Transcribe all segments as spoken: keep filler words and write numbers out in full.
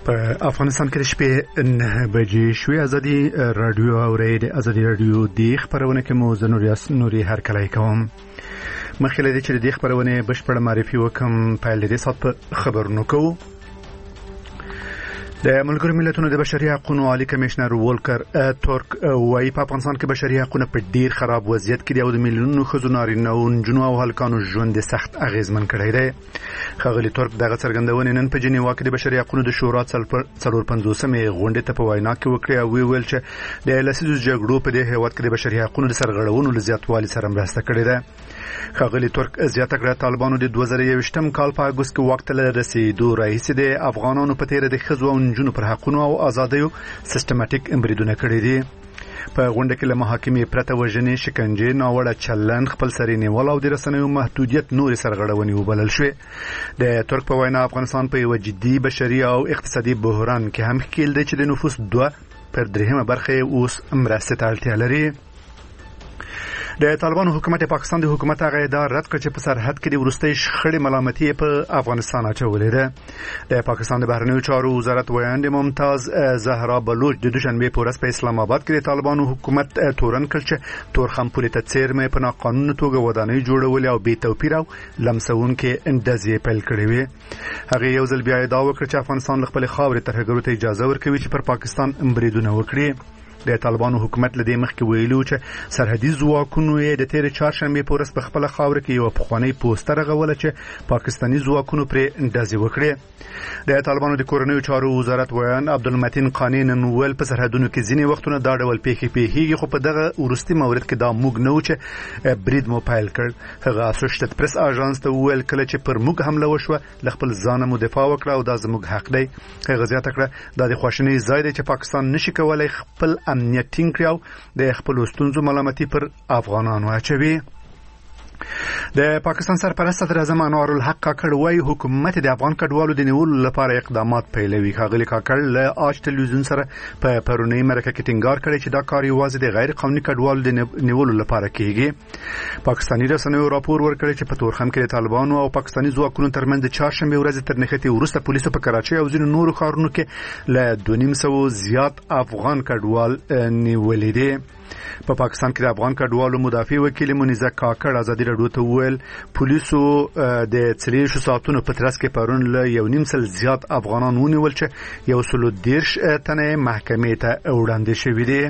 په افغانستان کې د شپې نه بجې شوې. ازادي رادیو اورئ د ازادي رادیو د خبرونه کې مو زه نوري هر کله کوم. مخکې له دې چې د خبرونه بشپړ معرفي وکم په لدې سات په خبرونو کوو. د ملګرو ملتونو د بشري حقوقو عالی کمشنر ولکر تورک وايي په افغانستان کې بشري حقوق په ډیر خراب وضعیت کې دي او د میلیونونو ښځو نارینه او نجونو او هلکانو ژوند سخت اغیزمن کړی دی. ښاغلي تورک دغه څرګندونې نن په جنیوا کې د بشري حقوقو د شورا څلور پنځوسمې غونډې ته په وینا کې وکړه او ویل چې د لسیزو جګړو په دې هیواد کې د بشري حقوقو د سرغړونو له زیاتوالي سره مرسته کړې ده. ښاغلي تورک زیاته کړه طالبانو د دوه زره یوویشتم کال په اګوست کې وخت له رسیدو راهیسې د افغانانو په تیر د ښځو او نجونو پر حقونو او ازادیو سیستماتیک بریدونه کړي دي. په غونډه کې له محاکمې پرته وژنې، شکنجې، ناوړه چلند، خپل سري نیول او د رسنیو محدودیت نورې سرغړونې وبلل شوې. د ترک په وینا افغانستان په یو جدي بشري او اقتصادي بحران کې هم ښکیل دی چې د نفوس دوه پر درېیمه برخه اوس مرستې ته اړتیا لري. د طالبانو حکومت پاکستان د حکومت هغه ادعا رد کړ چې په سرحد کې د وروستۍ شخړې ملامتي په افغانستان اچولې ده. د پاکستان د بهرنیو چارو وزارت ویاند ممتاز زهرا بلوچ د دوشنبه په ورځ په اسلام آباد کې د طالبانو حکومت تورن کړ چې تورخم پولیس ته څیرمه په ناقانونه توګه ودانۍ جوړول او بې توپیر او لمسون کې اندازې پیل کړې وي. هغه یو ځل بیا ادعا وکړه چې افغانستان خپل خاورې ترهګرو ته اجازه ورکوي چې پر پاکستان بریدونه وکړي. د طالبانو حکومت لدې مخکې ویلو چې سرحدي ځواکونو یې د تیر چهارشنبه په ورځ په خپل خاور کې یو پخوانی پوسټر غوله چې پاکستاني ځواکونو پرې اندازې وکړي. د طالبانو د کورنیو چارو وزارت ویان عبدالمتین قانی نن ویل په سرحدونو کې ځینې وختونه دا ډول پیښې پیښیږي خو په دغه ورستي مورد کې دا موږ نه و چې برید مو پیل کړ. هغه اسوسییټډ پریس اژانس ته ویل کله چې پر موږ حمله وشوه ل خپل ځان مو دفاع وکړه او دا زموږ حق دی. هغه زیاته کړه دا د خواشینۍ ځای دی چې پاکستان نشي کولای خپل امنیت ټینګ کړي او د خپل ستونزو ملامتي پر افغانانو اچوي. د پاکستان سرپرست صدر اعظم انوار الحق کاکړ وايي حکومت د افغان کډوالو د نیولو لپاره اقدامات پیلوي. ښاغلي کاکړ له آج ټلویزیون سره په پرونی مرکه کې ټینګار کړی چې دا کار یوازې د غیر قانوني کډوالو د نیولو لپاره کیږي. پاکستاني رسنیو راپور ورکړی چې په تورخم کې د طالبانو او پاکستاني ځواکونو ترمنځ د چهارشنبه ورځ تر نښتې وروسته پولیسو په کراچۍ او ځینو نورو ښارونو کې له دوه نیم سوه زیات افغان کډوال نیولې دي. په پاکستان کې د افغان کډوالو مدافع وکیل منیزه کاکړ ازادي راډیو ته وویل پولیسو د څلېرویشتو ساعتونو په ترڅ کې پرون له یو نیم سل زیات افغانان ونیول چې یو سل دېرش تنه محکمې ته وړاندې شوي دي.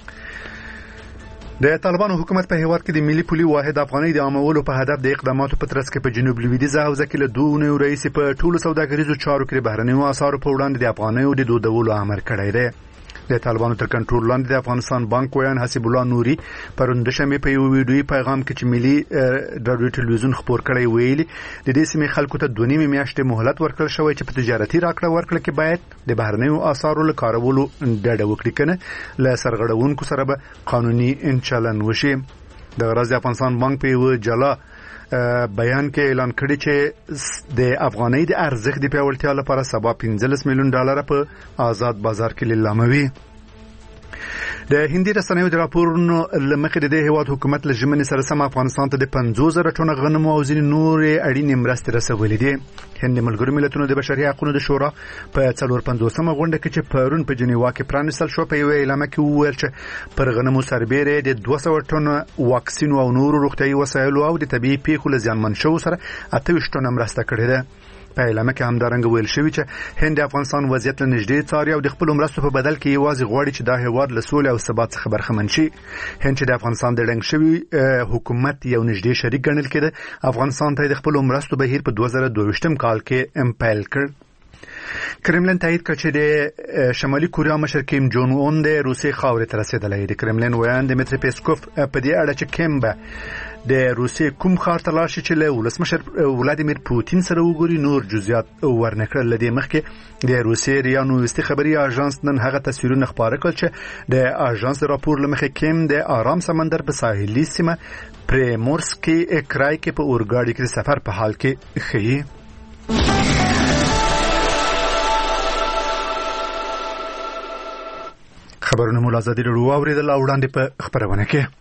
د طالبانو حکومت په هیواد کې د ملي پولي واحد افغانۍ د عامولو په هدف د اقداماتو په ترڅ کې په جنوب لویدیځه حوزه کې له دوه اونیو راهیسې په ټولو سوداګریزو چارو کې د بهرنیو اسعارو په وړاندې د افغانیو د دودولو امر کړی دی. د طالبانو تر کنټرول لاندې د افغانستان بانک ویان حسیب الله نوري پرون د شنبه په یو ویډیوي پیغام کې چې ملي رادیو ټلویزیون خبر کړی ویلي د دې سیمې خلکو ته دوه نیمه میاشتې مهلت ورکړل شوی چې په تجارتي راکړه ورکړه کې باید د بهرنیو اسعارو له کارولو ډډه وکړي کنه له سرغړونکو سره به قانوني چلند وشي. د غرض د افغانستان بانک په یو جلا بیان کې اعلان کړی چې د افغانۍ د ارزښت د پیاوړتیا لپاره سبا پنځلس میلیون ډالر په آزاد بازار کې لیلاموي. د هندي رسنیو د راپورونو لمخې د دې هیواد حکومت له ژمنې سره سم افغانستان ته د پنځوس زره ټنه غنمو او ځینې نورې اړینې مرستې رسولې دي. هند د ملګرو ملتونو د بشري حقوقو د شورا په څلور پنځوسمه غونډه کې چې پرون په جنیوا کې پرانیستل شو په یو اعلامیه کې وویل چې پر غنمو سربېره د دوه سوه ټنه واکسین او نورو روغتیايي وسایلو او د طبي پیښو له زیانمن شوو سره اته ویشت ټنه مرسته کړې ده. په اعلامیه کې همدارنګه ویل شوی چې هند د افغانستان وضعیت له نږدې څاري او د خپل مرستو په بدل کې یوازې غواړي چې دا هیواد له سولې او ثبات څخه برخمن شي. هند چې د افغانستان د ړنګ شوي حکومت یو نږدې شریک ګڼل کېده افغانستان ته د خپل مرستو بهیر په دوه زره دوه ویشتم کال کې امپایل کړ. کرملین تایید کړ چې د شمالي کوریا مشر کیم جون اون د روسي خاورې ته رسیدلی دی. کرملین ویاند دمیتری پیسکوف په دې اړه چې کیم به د روسي کوم ښار ته لاړ شي چې له ولسمشر ولادیمیر پوتین سره وګوري نور جزئیات ورنکړل. له دې مخکې د روسي ریا نووستي خبري اژانس نن هغه تصویرونه خپاره کړل چې د اژانس راپور لمخې کیم د آرام سمندر په ساحلي سیمه پریمورسکي کرای کې په اورګاډي کې سفر په حال کې ښیي. خبرونه مولا ازادي راډیو اوریدل او وړاندې په خبرونه کې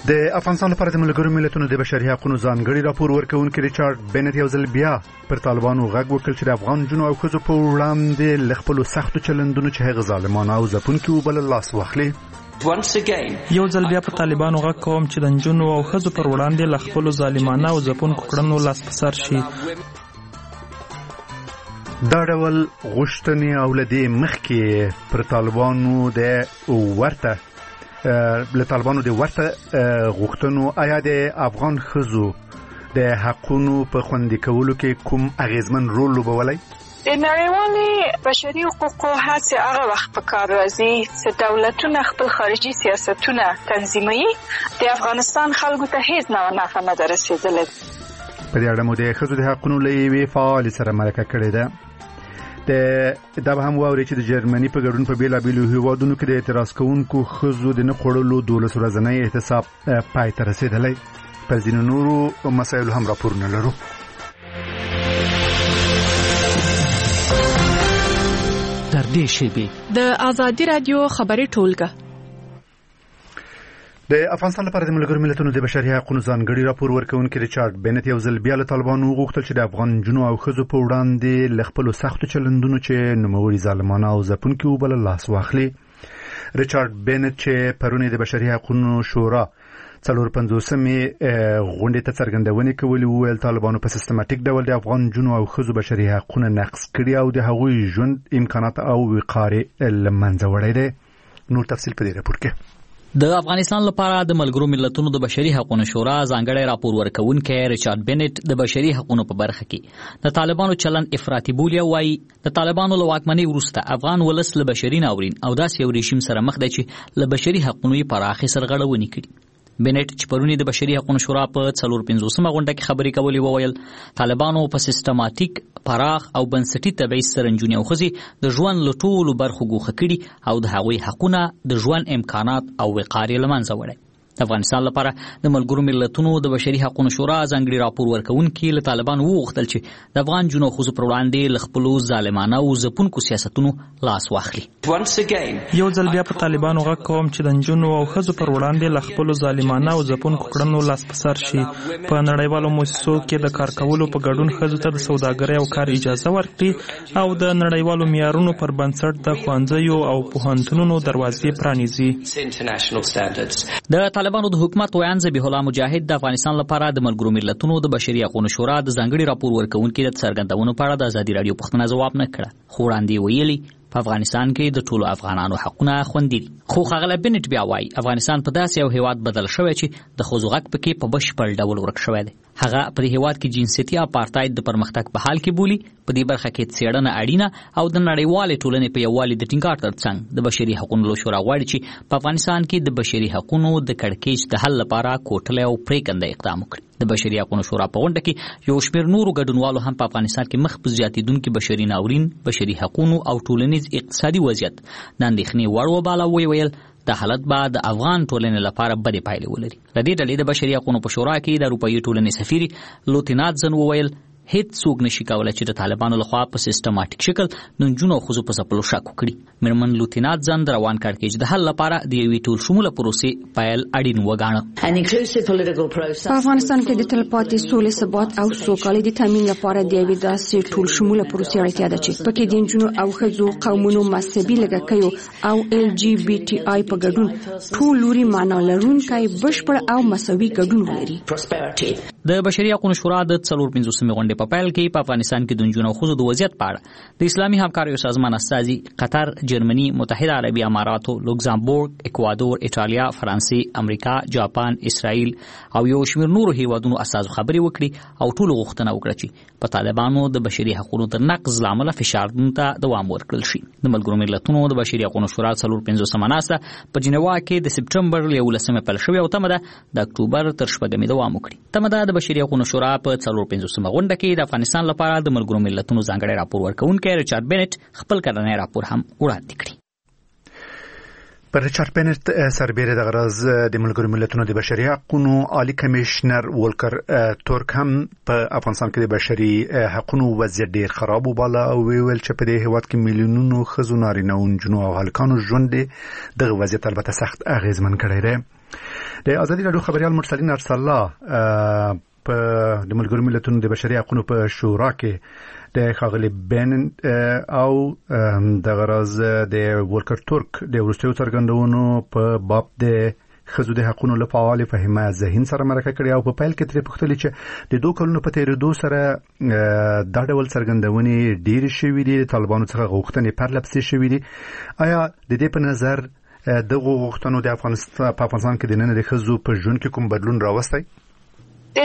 د افغانستان لپاره د ملګرو ملتونو د بشري حقوقو ځانګړي راپور ورکوونکي ریچارډ بنت یو ځل بیا پر طالبانو غږ وکړ چې د افغان جنو او ښځو په وړاندې له خپلو سختو چلندونو چې هغه ظالمانه او ځپونکي وبلل لاس واخلي. یو ځل بیا په طالبانو غږ کوم چې د نجونو او ښځو پر وړاندې له خپلو ظالمانه او ځپونکو کړنو لاس په سر شي. دا ډول غوښتنې او له دې مخکې پر طالبانو د ورته له طالبانو د ورته غوښتنو آیا د افغان ښځو د حقونو په خوندي کولو کې کوم اغیزمن رول لوبولی؟ د نړیوالې بشري حقوقو هڅې هغه وخت په کار راځي چې دولتونه خپل خارجي سیاستونه تنظیموي. د افغانستان خلکو ته هیڅ نه نفع نه ده رسېدلې. په دې اړه مو د ښځو د حقونو له یوې فعالې سره مرکه کړې ده. د دا به هم واوري چې د جرمني په ګډون په بیلابیلو هیوادونو کې د اعتراض کوونکو ښځو د نه خوړلو دولس ورځنی احتساب پای ته رسېدلی. پر ځینو نورو مسایلو هم راپورونه لرو. در دې شیبې د آزادي رادیو خبري ټولګه د افغانستان لپاره د ملګرو ملتونو د بشري حقوقو ځانګړي راپور ورکوونکي ریچارډ بنت یو ځل بیا له طالبانو وغوښتل چې د افغان جنو او ښځو په وړاندې له خپلو سختو چلندونو چې نوموړي ظالمانه او ځپونکي وبلل لاس واخلي. ریچارډ بنت چې پرون د بشري حقوقو شورا څلور پنځوسمې غونډې ته څرګندونې کولې وویل طالبانو په سیستماتیک ډول د افغان جنو او ښځو بشري حقوقونه نقض کړي او د هغوی ژوند امکانات او وقار له منځه وړی دی. نور تفصیل په دې راپور کې. د افغانستان لپاره د ملګرو ملتونو د بشري حقوقو شورا ځانګړی راپور ورکوونکی ریچارډ بنت د بشري حقوقو په برخه کې د طالبانو چلند افراطي بولي او وايي د طالبانو له واکمنۍ وروسته افغان ولس له بشري ناورین او داسې یو رژیم سره مخ دی چې له بشري حقوقو یې پراخې سرغړونې کړي. بنت چې پرونی د بشري حقوقو شورا په څلور پنځوسمه غونډه کې خبرې کولې وویل طالبانو په سیستماتیک پراخ او بنسټي تبعیض سره نجونې او ښځې د ژوند له ټولو برخو ګوښه کړي او د هغوی حقونه د ژوند امکانات او وقار یې له منځه وړي. د افغانستان لپاره د ملګرو ملتونو د بشري حقوقو شورا ځانګړي راپور ورکوونکي له طالبانو وغوښتل چې د افغان جنو ښځو پر وړاندې له خپلو ظالمانه او ځپونکو سیاستونو لاس واخلي. یو ځل بیا په طالبانو غږ کوم چې د نجونو او ښځو پر وړاندې له خپلو ظالمانه او ځپونکو کړنو لاس په سر شي. په نړیوالو مؤسسو کې د کار کولو په ګډون ښځو ته د سوداګرۍ او کار اجازه ورکړي او د نړیوالو معیارونو پر بنسټ د ښوونځیو او پوهنتونونو دروازې پرانیزي. د طالبانو د حکومت ویان ذبیح الله مجاهد د افغانستان لپاره د ملګرو ملتونو د بشري حقوقو شورا د ځانګړي راپور ورکوونکي د څرګندونو په اړه د ازادي رادیو پوښتنه ځواب نه کړه. خو وړاندې ویلي په افغانستان کې د ټولو افغانانو حقونه خوندي دي. خو ښاغلی بنت بیا وایي افغانستان په داسې یو هیواد بدل شوی چې د ښځو غږ پکې په بشپړ ډول ورک شوی دی. هغه په دې هیواد کې جنسیتي اپارتاید د پرمختګ په حال کې بولي. په دې برخه کې څېړنه اړینه او د نړیوالې ټولنې په یووالي د ټینګار ترڅنګ د بشري حقوقو شورا غواړي چې په افغانستان کې د بشري حقوقو د کړکېچ د حل لپاره کوټلی او پرېکنده اقدام وکړي. د بشري حقوقو شورا په غونډه کې یو شمېر نورو ګډونوالو هم په افغانستان کې مخ په زیاتېدونکي بشري ناورین، بشري حقوقو او ټولنیز اقتصادي وضعیت د اندېښنې وړ وباله. ویل د حالت به د افغان ټولنې لپاره بدې پایلې ولري. له دې ډلې د بشري حقوقو په شورا کې د اروپایي ټولنې سفیر لوتیناتزن وویل هیڅ څوک نشي کولای چې د طالبانو لخوا په سیستماتیک شکل د نجونو او ښځو په ځپلو شک وکړي. میرمن لوتیناتزن د روان کړکېچ د حل لپاره د یوې ټول شموله پروسې پیل اړین وګاڼه. په افغانستان کې د تلپاتې سولې، ثبات او سوکالۍ د تامین لپاره د یوې داسې ټول شموله پروسې اړتیا ده چې پکې د نجونو او ښځو، قومونو، مذهبي لږکیو او ال جی بي ټي آی په ګډون ټول لوري معنا لرونکی بشپړ او مساوي ګډون ولري. د بشري حقوقو شورا د څلور پنځوسمې غونډې په پیل کې په افغانستان کې د نجونو او ښځو د وضعیت په اړه د اسلامي همکاریو سازمان استازي قطر، جرمني، متحده عربي اماراتو، لوکزامبورګ، اکوادور، ایټالیا، فرانسې، امریکا، جاپان، اسرائیل او یو شمېر نورو هیوادونو استازو خبرې وکړي او ټولو غوښتنه وکړه چې په طالبانو د بشري حقوقو تر نقض لامله فشارونو ته دوام ورکړل شي. د ملګرو ملتونو د بشري حقوقو شورا څلور پنځوسمه ناسته په جنیوا کې د سپټمبر له یولسمې پیل شوې او تمه ده د اکتوبر تر شپږمې دوام وکړي. تمه ده د بشري حقوقو شورا په څلور پنځوسمه غونډه کې د افغانستان لپاره د ملګرو ملتونو ځانګړی راپور ورکوونکی ریچارډ بنت خپل کړنی راپور هم وړاندې کړي. پر ریچارډ بنت سربېره د غرض د ملګرو ملتونو د بشري حقوقو عالی کمشنر ولکر تورک هم په افغانستان کې د بشري حقوقو وضعیت ډیر خراب وباله او ویل چې په دې هیواد کې میلیونونو ښځو، نارینه او نجونو او هلکانو ژوند دغه وضعیت البته سخت اغیزمن کړی دی. د ازادي راډیو خبريال مرسلین ارسل الله په د ملګرو ملتونو د بشري حقوقو په شورا کې د خاغلی بن او د غرض د ورکر ترک د ورستیو څرګندونو په باب د خزو د حقوقو له فعال فهمه ذهن سره مرکه کړی او په پیل کې ترې پوښتنه چې د دوه کلونو په تیریدو سره د ډول څرګندونې ډیر شوې دي طالبانو څخه غوښتنې پرلپسې شوې دي آیا د دې په نظر دغه غوښتنو د افغانستان په افغانستان کې د نن د خزو په ژوند کې کوم بدلون راوستي د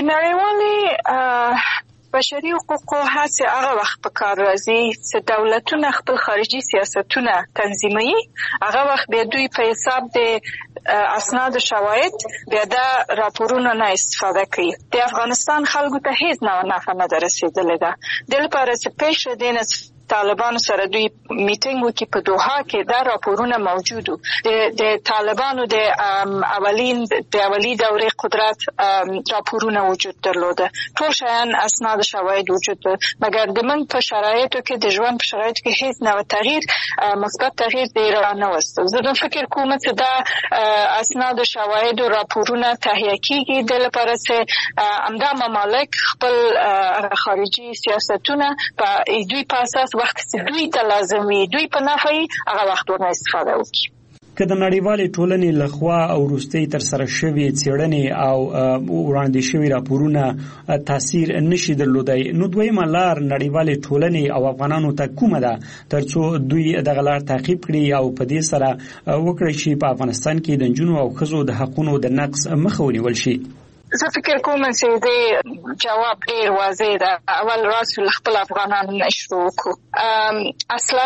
نړیوالې بشري حقوقو هڅه هغه وخت په کار راځي چې دولتونه خپل خارجي سیاستونه تنظیموي هغه وخت به دوی په حساب د اسناد شواهد بیا د راپورونو نه استفاده کوي د افغانستان خلکو ته هیڅ نه نفع نه رسیدلې ده د لپاره چې پېښه دینه طالبانو سره دوی میټینګ وکړي په دوحه کې دا راپورونه موجود دي د طالبانو د اولین د اولی دورې قدرت راپورونه وجود درلوده ټول شیان اسناد شواهد وجود مګر د من په شرایطو کې د ژوند په شرایطو کې هیڅ نه تغییر مثبت تغییر دی نه وسته زه فکر کوم چې دا اسناد شواهد او راپورونه تهیه کیږي د لپاره چې امدا ممالک خپل خارجي سیاستونه په دوی په اساس وخت چې دوی ته لازمي دوی په نفعي هغه وخت ورنه استفاده وکړي که د نړیوالې ټولنې لخوا او وروستۍ تر سره شوې څېړنې او وړاندې شوي راپورونه تاثیر نشي درلودای نو دویمه لار نړیوالې ټولنې او افغانانو ته کومه ده ترڅو دوی دغه لار تعقیب کړي او په دې سره وکړي چې په افغانستان کې د نجونو او ښځو د حقوقو د نقض مخه ونیول شي زه فکر کوم چې د جواب ډیر واضح ده اول راسل خپل افغانانو نشو کو اصلا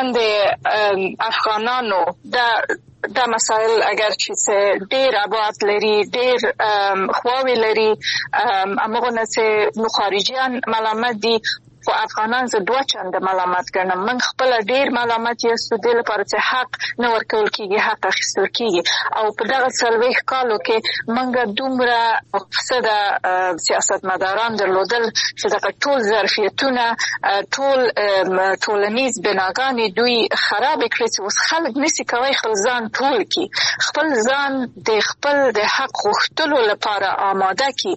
د افغانانو د دا مسائل اگر چې ډیر ابعاد لري ډیر خواوې لري امغه نه چې خارجيان ملامت دي خو افغانان زه دوه چنده ملامت ګڼم من خپل ډیر ملامت یې د لپاره چې حق نه ورکول کیږي حق اخیستل کیږي او په دغه څلويخ کالو کې منګه دومره فساد سیاستمداران درلودل چې دغه ټول ظرفیتونه ټول ټولنیز بناګانې دوی خراب کړي چې اوس خلک نشي کوي خپل ځان ټول کی خپل ځان د خپل د حق غوښتلو لپاره آماده کی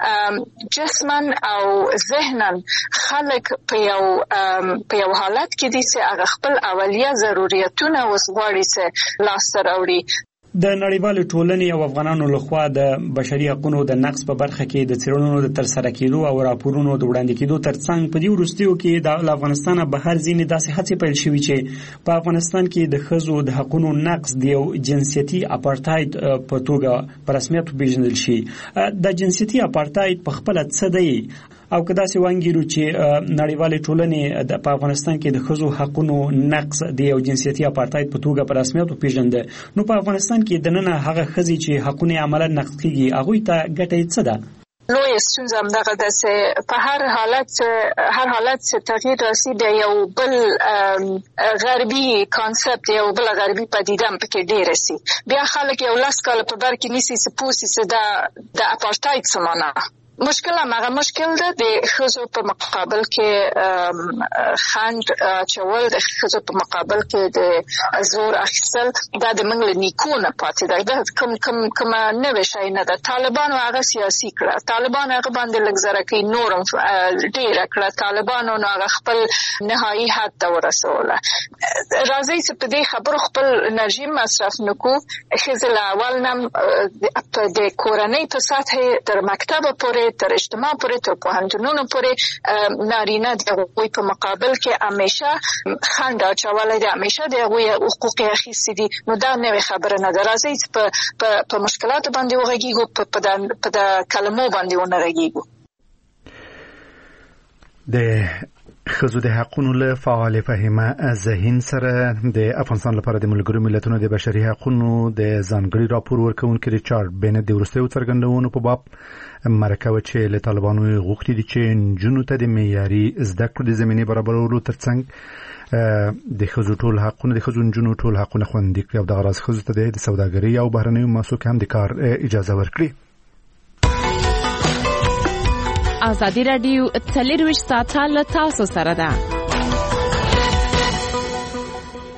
جسمن او ذهنن خلک په یو په یو حالت کې دي چې هغه خپل اولیه ضرورتونه وسغواړي چې لاس سره وړي د نړیوالې ټولنې او افغانانو لخوا د بشري حقوقو د نقض په برخه کې د څېړنو د ترسره کېدو او راپورونو د وړاندې کېدو ترڅنګ په دې وروستیو کې د افغانستان بهر ځینې داسې هڅې پیل شوې چې په افغانستان کې د ښځو د حقوقو نقض د یو جنسیتي اپارټاید په توګه په رسمیت وپېژندل شي د جنسیتي اپارټاید په خپله څه دی او کدا سی وانګیرو چې نړیوالې ټولنې د په افغانستان کې د ښځو حقوقو نقض د یو جنسیتي اپارټاید په توګه په رسمیت وپېژنده نو په افغانستان کې د نن هغه ښځې چې حقوقونه عملاً نقض کیږي هغه ته ګټه څه ده لوی ستونزه هم دغه ده چې په هر حالت هر حالت چې تغییر راسي د یو بل غربي کانسپټ یو بل غربي پدیده هم پکې ډېر سي بیا خلک یو لاس کال په بر کې نيسي چې پوسي چې دا د اپارټاید سمانه مشکل هغه مشکل ده د ښځو په مقابل کې خند چول د ښځو په مقابل کې د زور اخیستل دا د منګل نیکونه پاتې ده دا کوم کوم کوم نوې شي نه ده طالبانو هغه سیاسي کړه طالبان هغه باندې لګزره کوي نورم ډیر کړه طالبانو هغه خپل نهایی حد ته ورسوله راځي چې په دې خبرو خپل انرژي مصرف نکو ښځه لا اول نم د کورنۍ په سطح تر مکتب پورې تر اجتماع پورې تر پوهنتونونو پورې نارینه د هغوی په مقابل کې همیشه خنډ اچولی دی همیشه د هغوی حقوق اخیستي دي نو دا نوې خبره نه ده راځئ چې په په مشکلاتو باندې وغږیږو په د کلمو باندې ونه غږیږو د خزو د حقوقو له فعال فهمه ذهین سره د افغانستان لپاره د ملګرو ملتونو د بشري حقوقو د ځانګړي راپور ورکونکي ریچارډ بنت د ورستیو څرګندونو په باب مرکه چې له طالبانو غوښتي دي چې نجونو ته د معیاري زده کړو د زمینې برابرولو ترڅنګ د خزو ټول حقوقونه د خزو نجونو ټول حقوقونه خوندي کړي او د غراض خزو ته د سوداګرۍ او بهرنیو مسوک هم د کار اجازه ورکړي ازادي رادیو څلرویشت ساعته له تاسو سره ده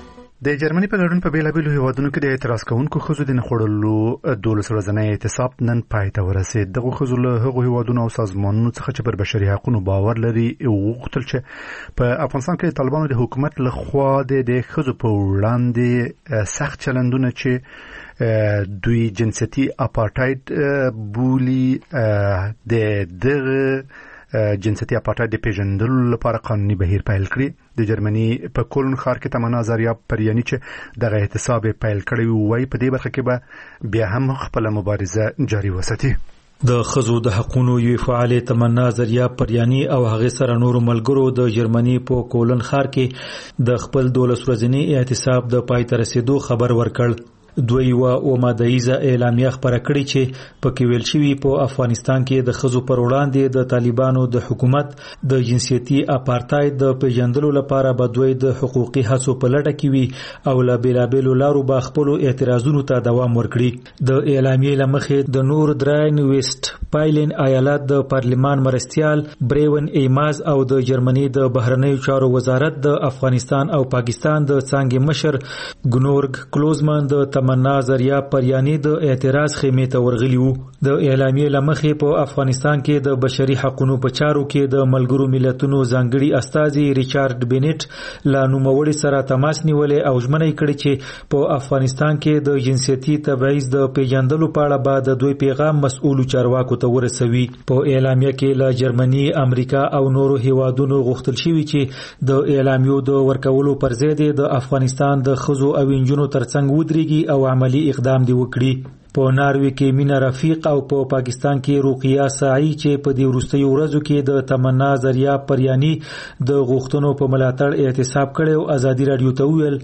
د جرمني په ګډون په بیلابیلو هیوادونو کې د اعتراض کوونکو ښځو د نه خوړلو دولس ورځنی اعتصاب نن پای ته ورسېد. دغو ښځو له هغو هیوادونو او سازمانونو څخه چې پر بشري حقونو باور لري وغوښتل چې په افغانستان کې د طالبانو د حکومت له خوا د ښځو په وړاندې سخت چلندونه چې دوی جنسیتي اپارټاید بولي د دغه جنسیتي اپارټاید د پیژندلو لپاره قانوني بهیر پیل کړی. د جرمني په کولن ښار کې تمنا زریا پریانی چې دغه احتساب پیل کړی وای په دې برخه کې به بیا هم خپل مبارزه جاری وساتي. د خزو د حقوقو یو فعال تمنا زریا پریانی او هغه سره نور ملګرو د جرمني په کولن ښار کې د خپل دولس ورځنی احتساب د پای ته رسیدو خبر ورکړ. دوی و او مادهیزه اعلامیه خبره کړې چې په کې ویل شوی په افغانستان کې د خزو پر وړاندې د طالبانو د حکومت د جنسیتي اپارټاید د پیژندلو لپاره به دوی د حقوقي هڅو په لټه کې وي او لا بیلابیلو لارو به خپل اعتراضونو ته دوام ورکړي. د اعلامیې لمخې د نور درین ویسټ پایلن ایالت د پارلمان مرستيال بریون ایماز او د جرمني د بهرنیو چارو وزارت د افغانستان او پاکستان د څنګه مشر ګنورګ کلوزمان د تمنا زریا پریانی د اعتراض خیمه ته ورغلی وو. د اعلامیې لمخې په افغانستان کې د بشري حقوقو په چارو کې د ملګرو ملتونو ځانګړي استازي ریچارډ بینټ لا نوموړي سره تماس نیولې او ژمنه کړې چې په افغانستان کې د جنسیتي تبعیض د پیژندلو په اړه به د دوی پیغام مسؤلو چارواکو ته ورسوي. په اعلامیه کې له جرمني، امریکا او نورو هیوادونو غوښتل شوی چې د اعلامیو د ورکولو پر ضد د افغانستان د خزو او انجونو ترڅنګ ودرېږي او عملی اقدام دی وکړي. په ناروی کې مینا رفیق او په پاکستان کې روقیه ساعی چې په دې وروستیو ورځو کې د تمنا زریا پریانی د غوښتنو په ملاتړ اعتصاب کړي او ازادي رادیو ته ویل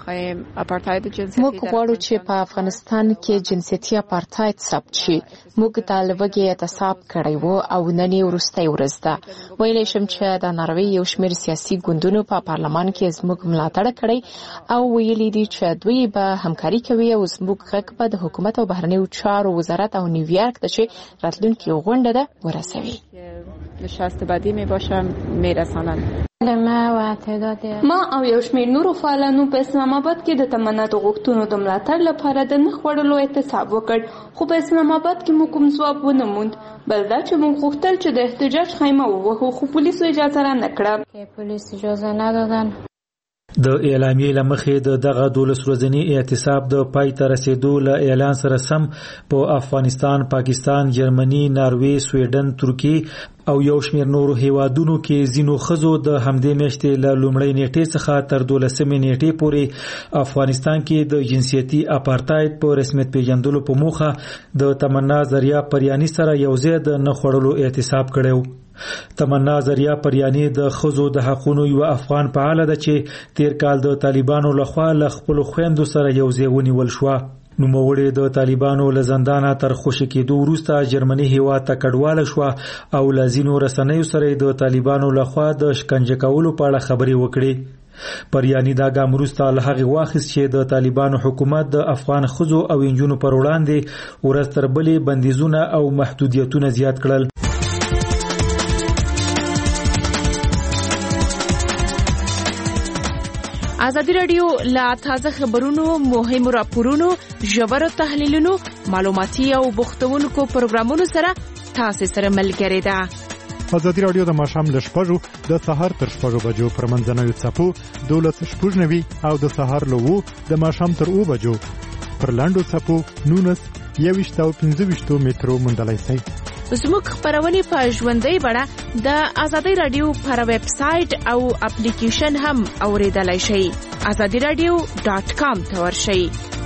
موږ غواړو چې په افغانستان کې جنسیتي اپارټاید ثبت شي. موږ د لوګي اعتصاب کړی وو او نن یې وروستۍ ورځ ده. ویلی شم چې د ناروی یو شمېر سیاسي ګوندونو په پارلمان کې زموږ ملاتړ کړی او ویلي دي چې دوی به همکاري کوي او زموږ غږ به د حکومت او بهرنیو چارو وزارت او نیویورک ته چې راتلونکي غونډه ده ورسوي. نشست بعدی می باشم میرسانند. ما او یو شمېر نورو فعالانو په اسلام آباد کې د تمنا د غوښتنو د ملاتړ لپاره د نه خوړلو احتساب وکړ، خو په اسلام آباد کې موږ کوم ځواب ونه موند. بل دا چې موږ غوښتل چې د احتجاج خیمه ووهو، خو پولیسو اجازه را نه کړه. پولیس اجازه ندادن. د اعلامیې لمخې د دغه دولس ورځنی اعتصاب د پای ته رسیدو له اعلان سره سم په افغانستان، پاکستان، جرمني، ناروی، سویډن، ترکیه او یو شمېر نورو هیوادونو کې ځینو ښځو د همدې میاشتې له لومړۍ نیټې څخه تر دولسمې نیټې پورې افغانستان کې د جنسیتي اپارټاید په رسمیت پیژندلو په موخه د تمنا زریا پریانی سره یو ځای د نه خوړلو اعتصاب کړی. تمنا زریا پریانی د خزو د حقوقو یو افغان فعال ده چې تیر کال د طالبانو لخوا له خپل خويندو سره یو ځای ونیول شو. نوموړی د طالبانو له زندانه تر خوشی کېدو وروسته جرمني هیواد ته کډواله شو او لازینو رسنیو سره د طالبانو لخوا د شکنجه کولو په اړه خبرې وکړي. پریانی دا ګام وروسته له هغه واخیست چې د طالبانو حکومت د افغان خزو او انجونو پر وړاندې ورځ تر بلې بندیزونه او محدودیتونه زیات کړل. ازادي رادیو لا تازه خبرونو، مهمو راپورونو، ژورو تحلیلونو، معلوماتي او بوختونکو پروګرامونو سره تاسو سره ملګری ده. ازادي رادیو د ماښام له شپږو د سهار تر شپږو بجو پر منځنوي څپو دولس شپږ نوي او د سهار له وو د ماښام تر اوه بجو پر لاندو څپو نونس یويشت او پنځه ویشت مترو موندلای شئ. زموږ خبرونه په ژوندۍ بڼه د ازادي رادیو پر ویب سټ او اپلیکیشن هم اوریدلای شئ. ازادي رادیو ډاټ کام ته ورشئ.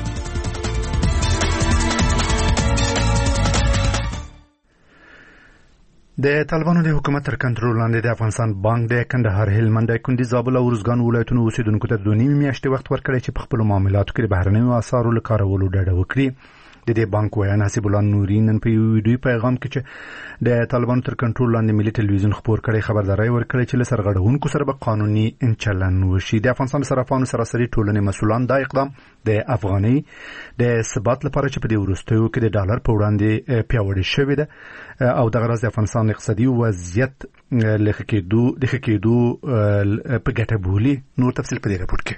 د طالبانو د حکومت تر کنټرول لاندې د افغانستان بانک د کندهار، هلمند، کندز، زابل او ارزګان ولایتونو اوسیدونکو ته دوه نیمه میاشتې وخت ورکړی چې په خپل معاملاتو کې بهرنیو اسعارو له کارولو ډډه وکړي. د دې بانک ویان حسیب الله نوري نن په یو ویډیو پیغام کې چې د طالبانو تر کنټرول لاندې ملي ټلویزیون خبر کړي خبرداري ورکړي چې له سرغړونکو سره به قانوني چلن وشي. د افغانستان صرافانو سراسري ټولنې مسولان دا اقدام د افغاني د ثبات لپاره چې په دې وروستیو کې د ډالر په وړاندې پیاوړی شوی ده او د غرض د افغانستان اقتصادي وضعیت لکه کېدو د کېدو په ګټه بولي. نور تفصیل په دې راپور کې.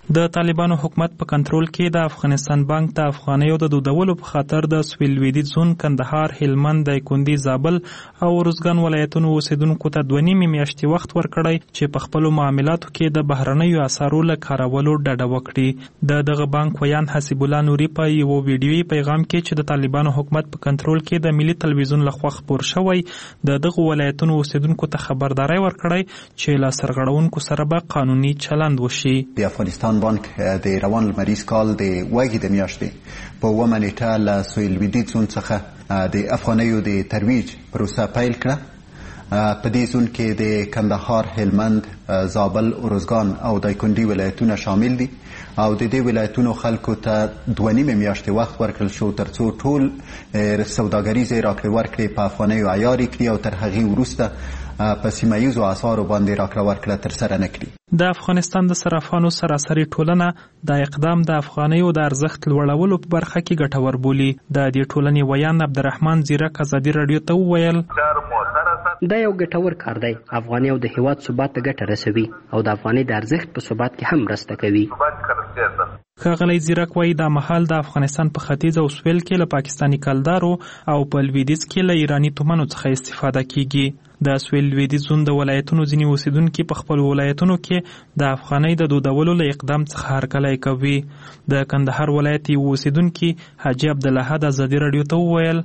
د طالبانو حکومت په کنټرول کې د افغانستان بانک د افغانیو د دودولو په خاطر د سویل لویدیځ زون کندهار، هلمند، دایکندي، زابل او روزګان ولایتونو اوسیدونکو ته دوه نیمې میاشتې وخت ورکړی چې په خپلو معاملاتو کې د بهرنیو اسعارو له کارولو ډډه وکړي. د دغه بانک ویان حسیب الله نوري په یو ویډیويي پیغام کې چې د طالبانو حکومت په کنټرول کې د ملي تلویزیون لخوا خپور شوی د دغه ولایتونو اوسیدونکو ته خبرداري ورکړی چې له سرغړونکو سره به قانوني چلند وشي. د افغانستان بانک د روان لمریز کال د وګړي د میاشتې په اوومه نیټه له سویل لویدیځ زون څخه د افغانیو د ترویج پروسه پیل کړه. په دې زون کې د کندهار، هلمند، زابل، روزګان او دایکندي ولایتونه شامل دي او د دې ولایتونو خلکو ته دوه نیمې میاشتې وخت ورکړل شو ترڅو ټول سوداګریزې راکړې ورکړې په افغانیو عیار کړي او تر هغې وروسته په سیمه ییزو اسعارو باندې راکړه ورکړه ترسره نه کړي. د افغانستان د صرافانو سراسري ټولنه د اقدام د افغانیو د ارزښت لوړولو په برخه کې ګټور بولي. د دې ټولنې ویان عبدالرحمن زیرک ازادي راډیو ته وویل دا یو ګټور کار دی. افغانیو د هیواد ثبات ته ګټه رسوي او د افغاني د ارزښت په ثبات کې هم مرسته کوي. ښاغلی زیرک وایي دا مهال د افغانستان په ختیځ او سویل کې له پاکستاني کلدارو او په لویدیځ کې له ایراني تومنو څخه استفاده کیږي. د سویل لویدیځ زون د ولایتونو ځینې اوسیدونکي په خپل ولایتونو کې د افغانۍ د دودولو له اقدام څخه هرکلی کوي. د کندهار ولایت یو اوسیدونکي حاجي عبدالحد ازادي راډیو ته وویل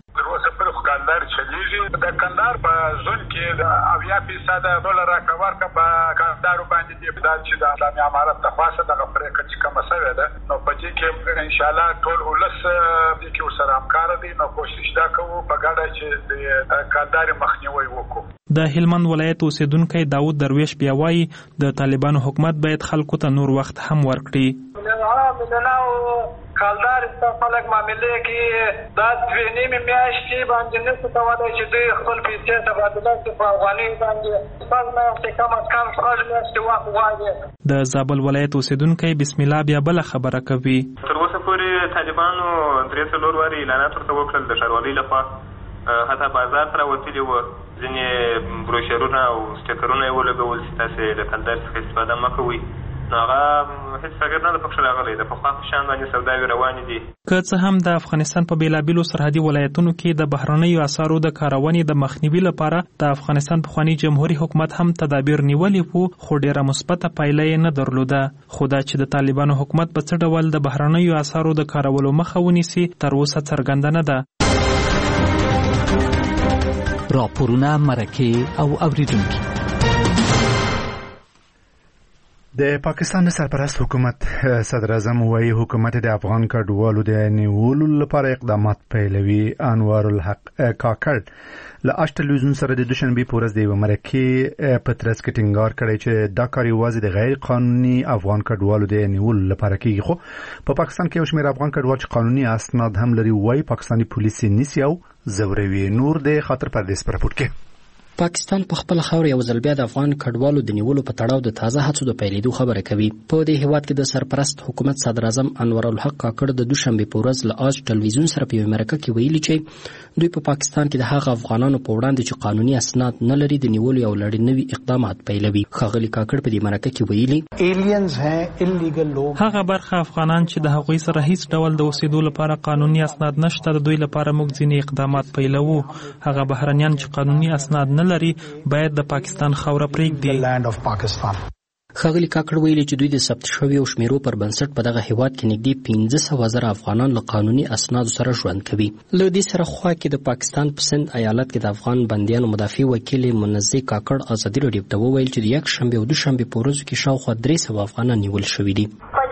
د کندهار په زون کې د اویا فیصده ډالر راکړه ورکړه په کندهارو باندې دی دا چې د اسلامي امارت د خاصه دغه پرېکړه چې کومه شوې ده نو په دې کې انشاءالله ټول ولس دې کې ورسره همکار دي. نو کوشش دا کوو په ګډه چې د کندهار مخنیوي وکړو. د هلمند ولایت اوسیدونکی داود درویش بیا وایي د طالبانو حکومت باید خلکو ته نور وخت هم ورکړي. کالدار خلک معاملې کې دا دوه نیمې میاشتې باندې نشي کولی چې دوی خپل پیسې تبادله کړي په افغانۍ باندې. شپږ میاشتې کم از کم شپږ میاشتې وخت غواړي. د زابل ولایت اوسیدونکی بسم الله بیا بله خبره کوي. تر اوسه پورې طالبانو درې څلور وارې اعلانات ورته وکړل د ښاروالۍ لخوا، حتی بازار ته راوتلي وو، ځینې بروشرونه او سټیکرونه یې ولګول چې تاسې د کلدار څخه استفاده مه کوئ. نو هغه هېڅ تغیر نه ده پکښې راغلی، د پخوا په شان باندې سوداوې روانې دي. که څه هم د افغانستان په بېلابېلو سرحدي ولایتونو کې د بهرنیو اسعارو د کارونې د مخنیوي لپاره د افغانستان پخواني جمهوري حکومت هم تدابیر نیولي وو، خو ډېره مثبته پایله یې نه درلوده. خو دا چې د طالبانو حکومت په څه ډول د بهرنیو اسعارو د کارولو مخه ونیسي تر اوسه څرګنده نه ده. راپورونه، مرکې او اوریدونکي. د پاکستان سرپرست حکومت صدر اعظم وایي حکومت د افغان کډوالو د نیولو لپاره اقدامات پیلوي. انوار الحق کاکړ له آشت تلویزیون سره د دوشنبه په ورځ د یو مرکې په ترڅ کې ټینګار کړی چې دا کار یوازې د غیر قانوني افغان کډوالو د نیولو لپاره کیږي. خو په پاکستان کې یو شمېر افغان کډوال چې قانوني اسناد هم لري وایي پاکستاني پولیس نیسي او ځوروي. نور د خاطر پردیس پر راپور کې پاکستان په خپل خاور یو ځل بیا د افغان کډوالو د نیولو په تړاو د تازه هڅو د پیلېدو خبره کوي. په دې هیواد کې د سرپرست حکومت صدر اعظم انور الحق کاکړ د دوشنبه په ورځ له آج ټلویزیون سره په مرکه کې ویلي چې دوی په پاکستان کې د هغه افغانانو په وړاندې چې قانوني اسناد نه لري د نیولو یو لړنوي اقدامات پیلوي. ښاغلي کاکړ په دې مرکه کې ویلي ایلینز ہیں انلیګل لوګ، هغه برخه افغانان چې د هغوی سره هیڅ ډول د اوسېدو لپاره قانوني اسناد نشته د دوی لپاره موږ ځینې اقدامات پیلوو. هغه بهرنیان چې قانوني اسناد نه لري باید د پاکستان خاوره پرېږدي. ښاغلي کاکړ ویلي چې دوی د ثبت شویو شمیرو پر بنسټ په دغه هیواد کې نږدې پنځه سوه زره افغانان له قانوني اسنادو سره ژوند کوي. له دې سره خوا کې د پاکستان په سند ایالت کې د افغان بندیانو مدافع وکیل منزه کاکړ ازادي راډیو ته وویل چې د یک شنبې او دوشنبې په ورځو کې شاوخوا درې سوه افغانان نیول شوي دي.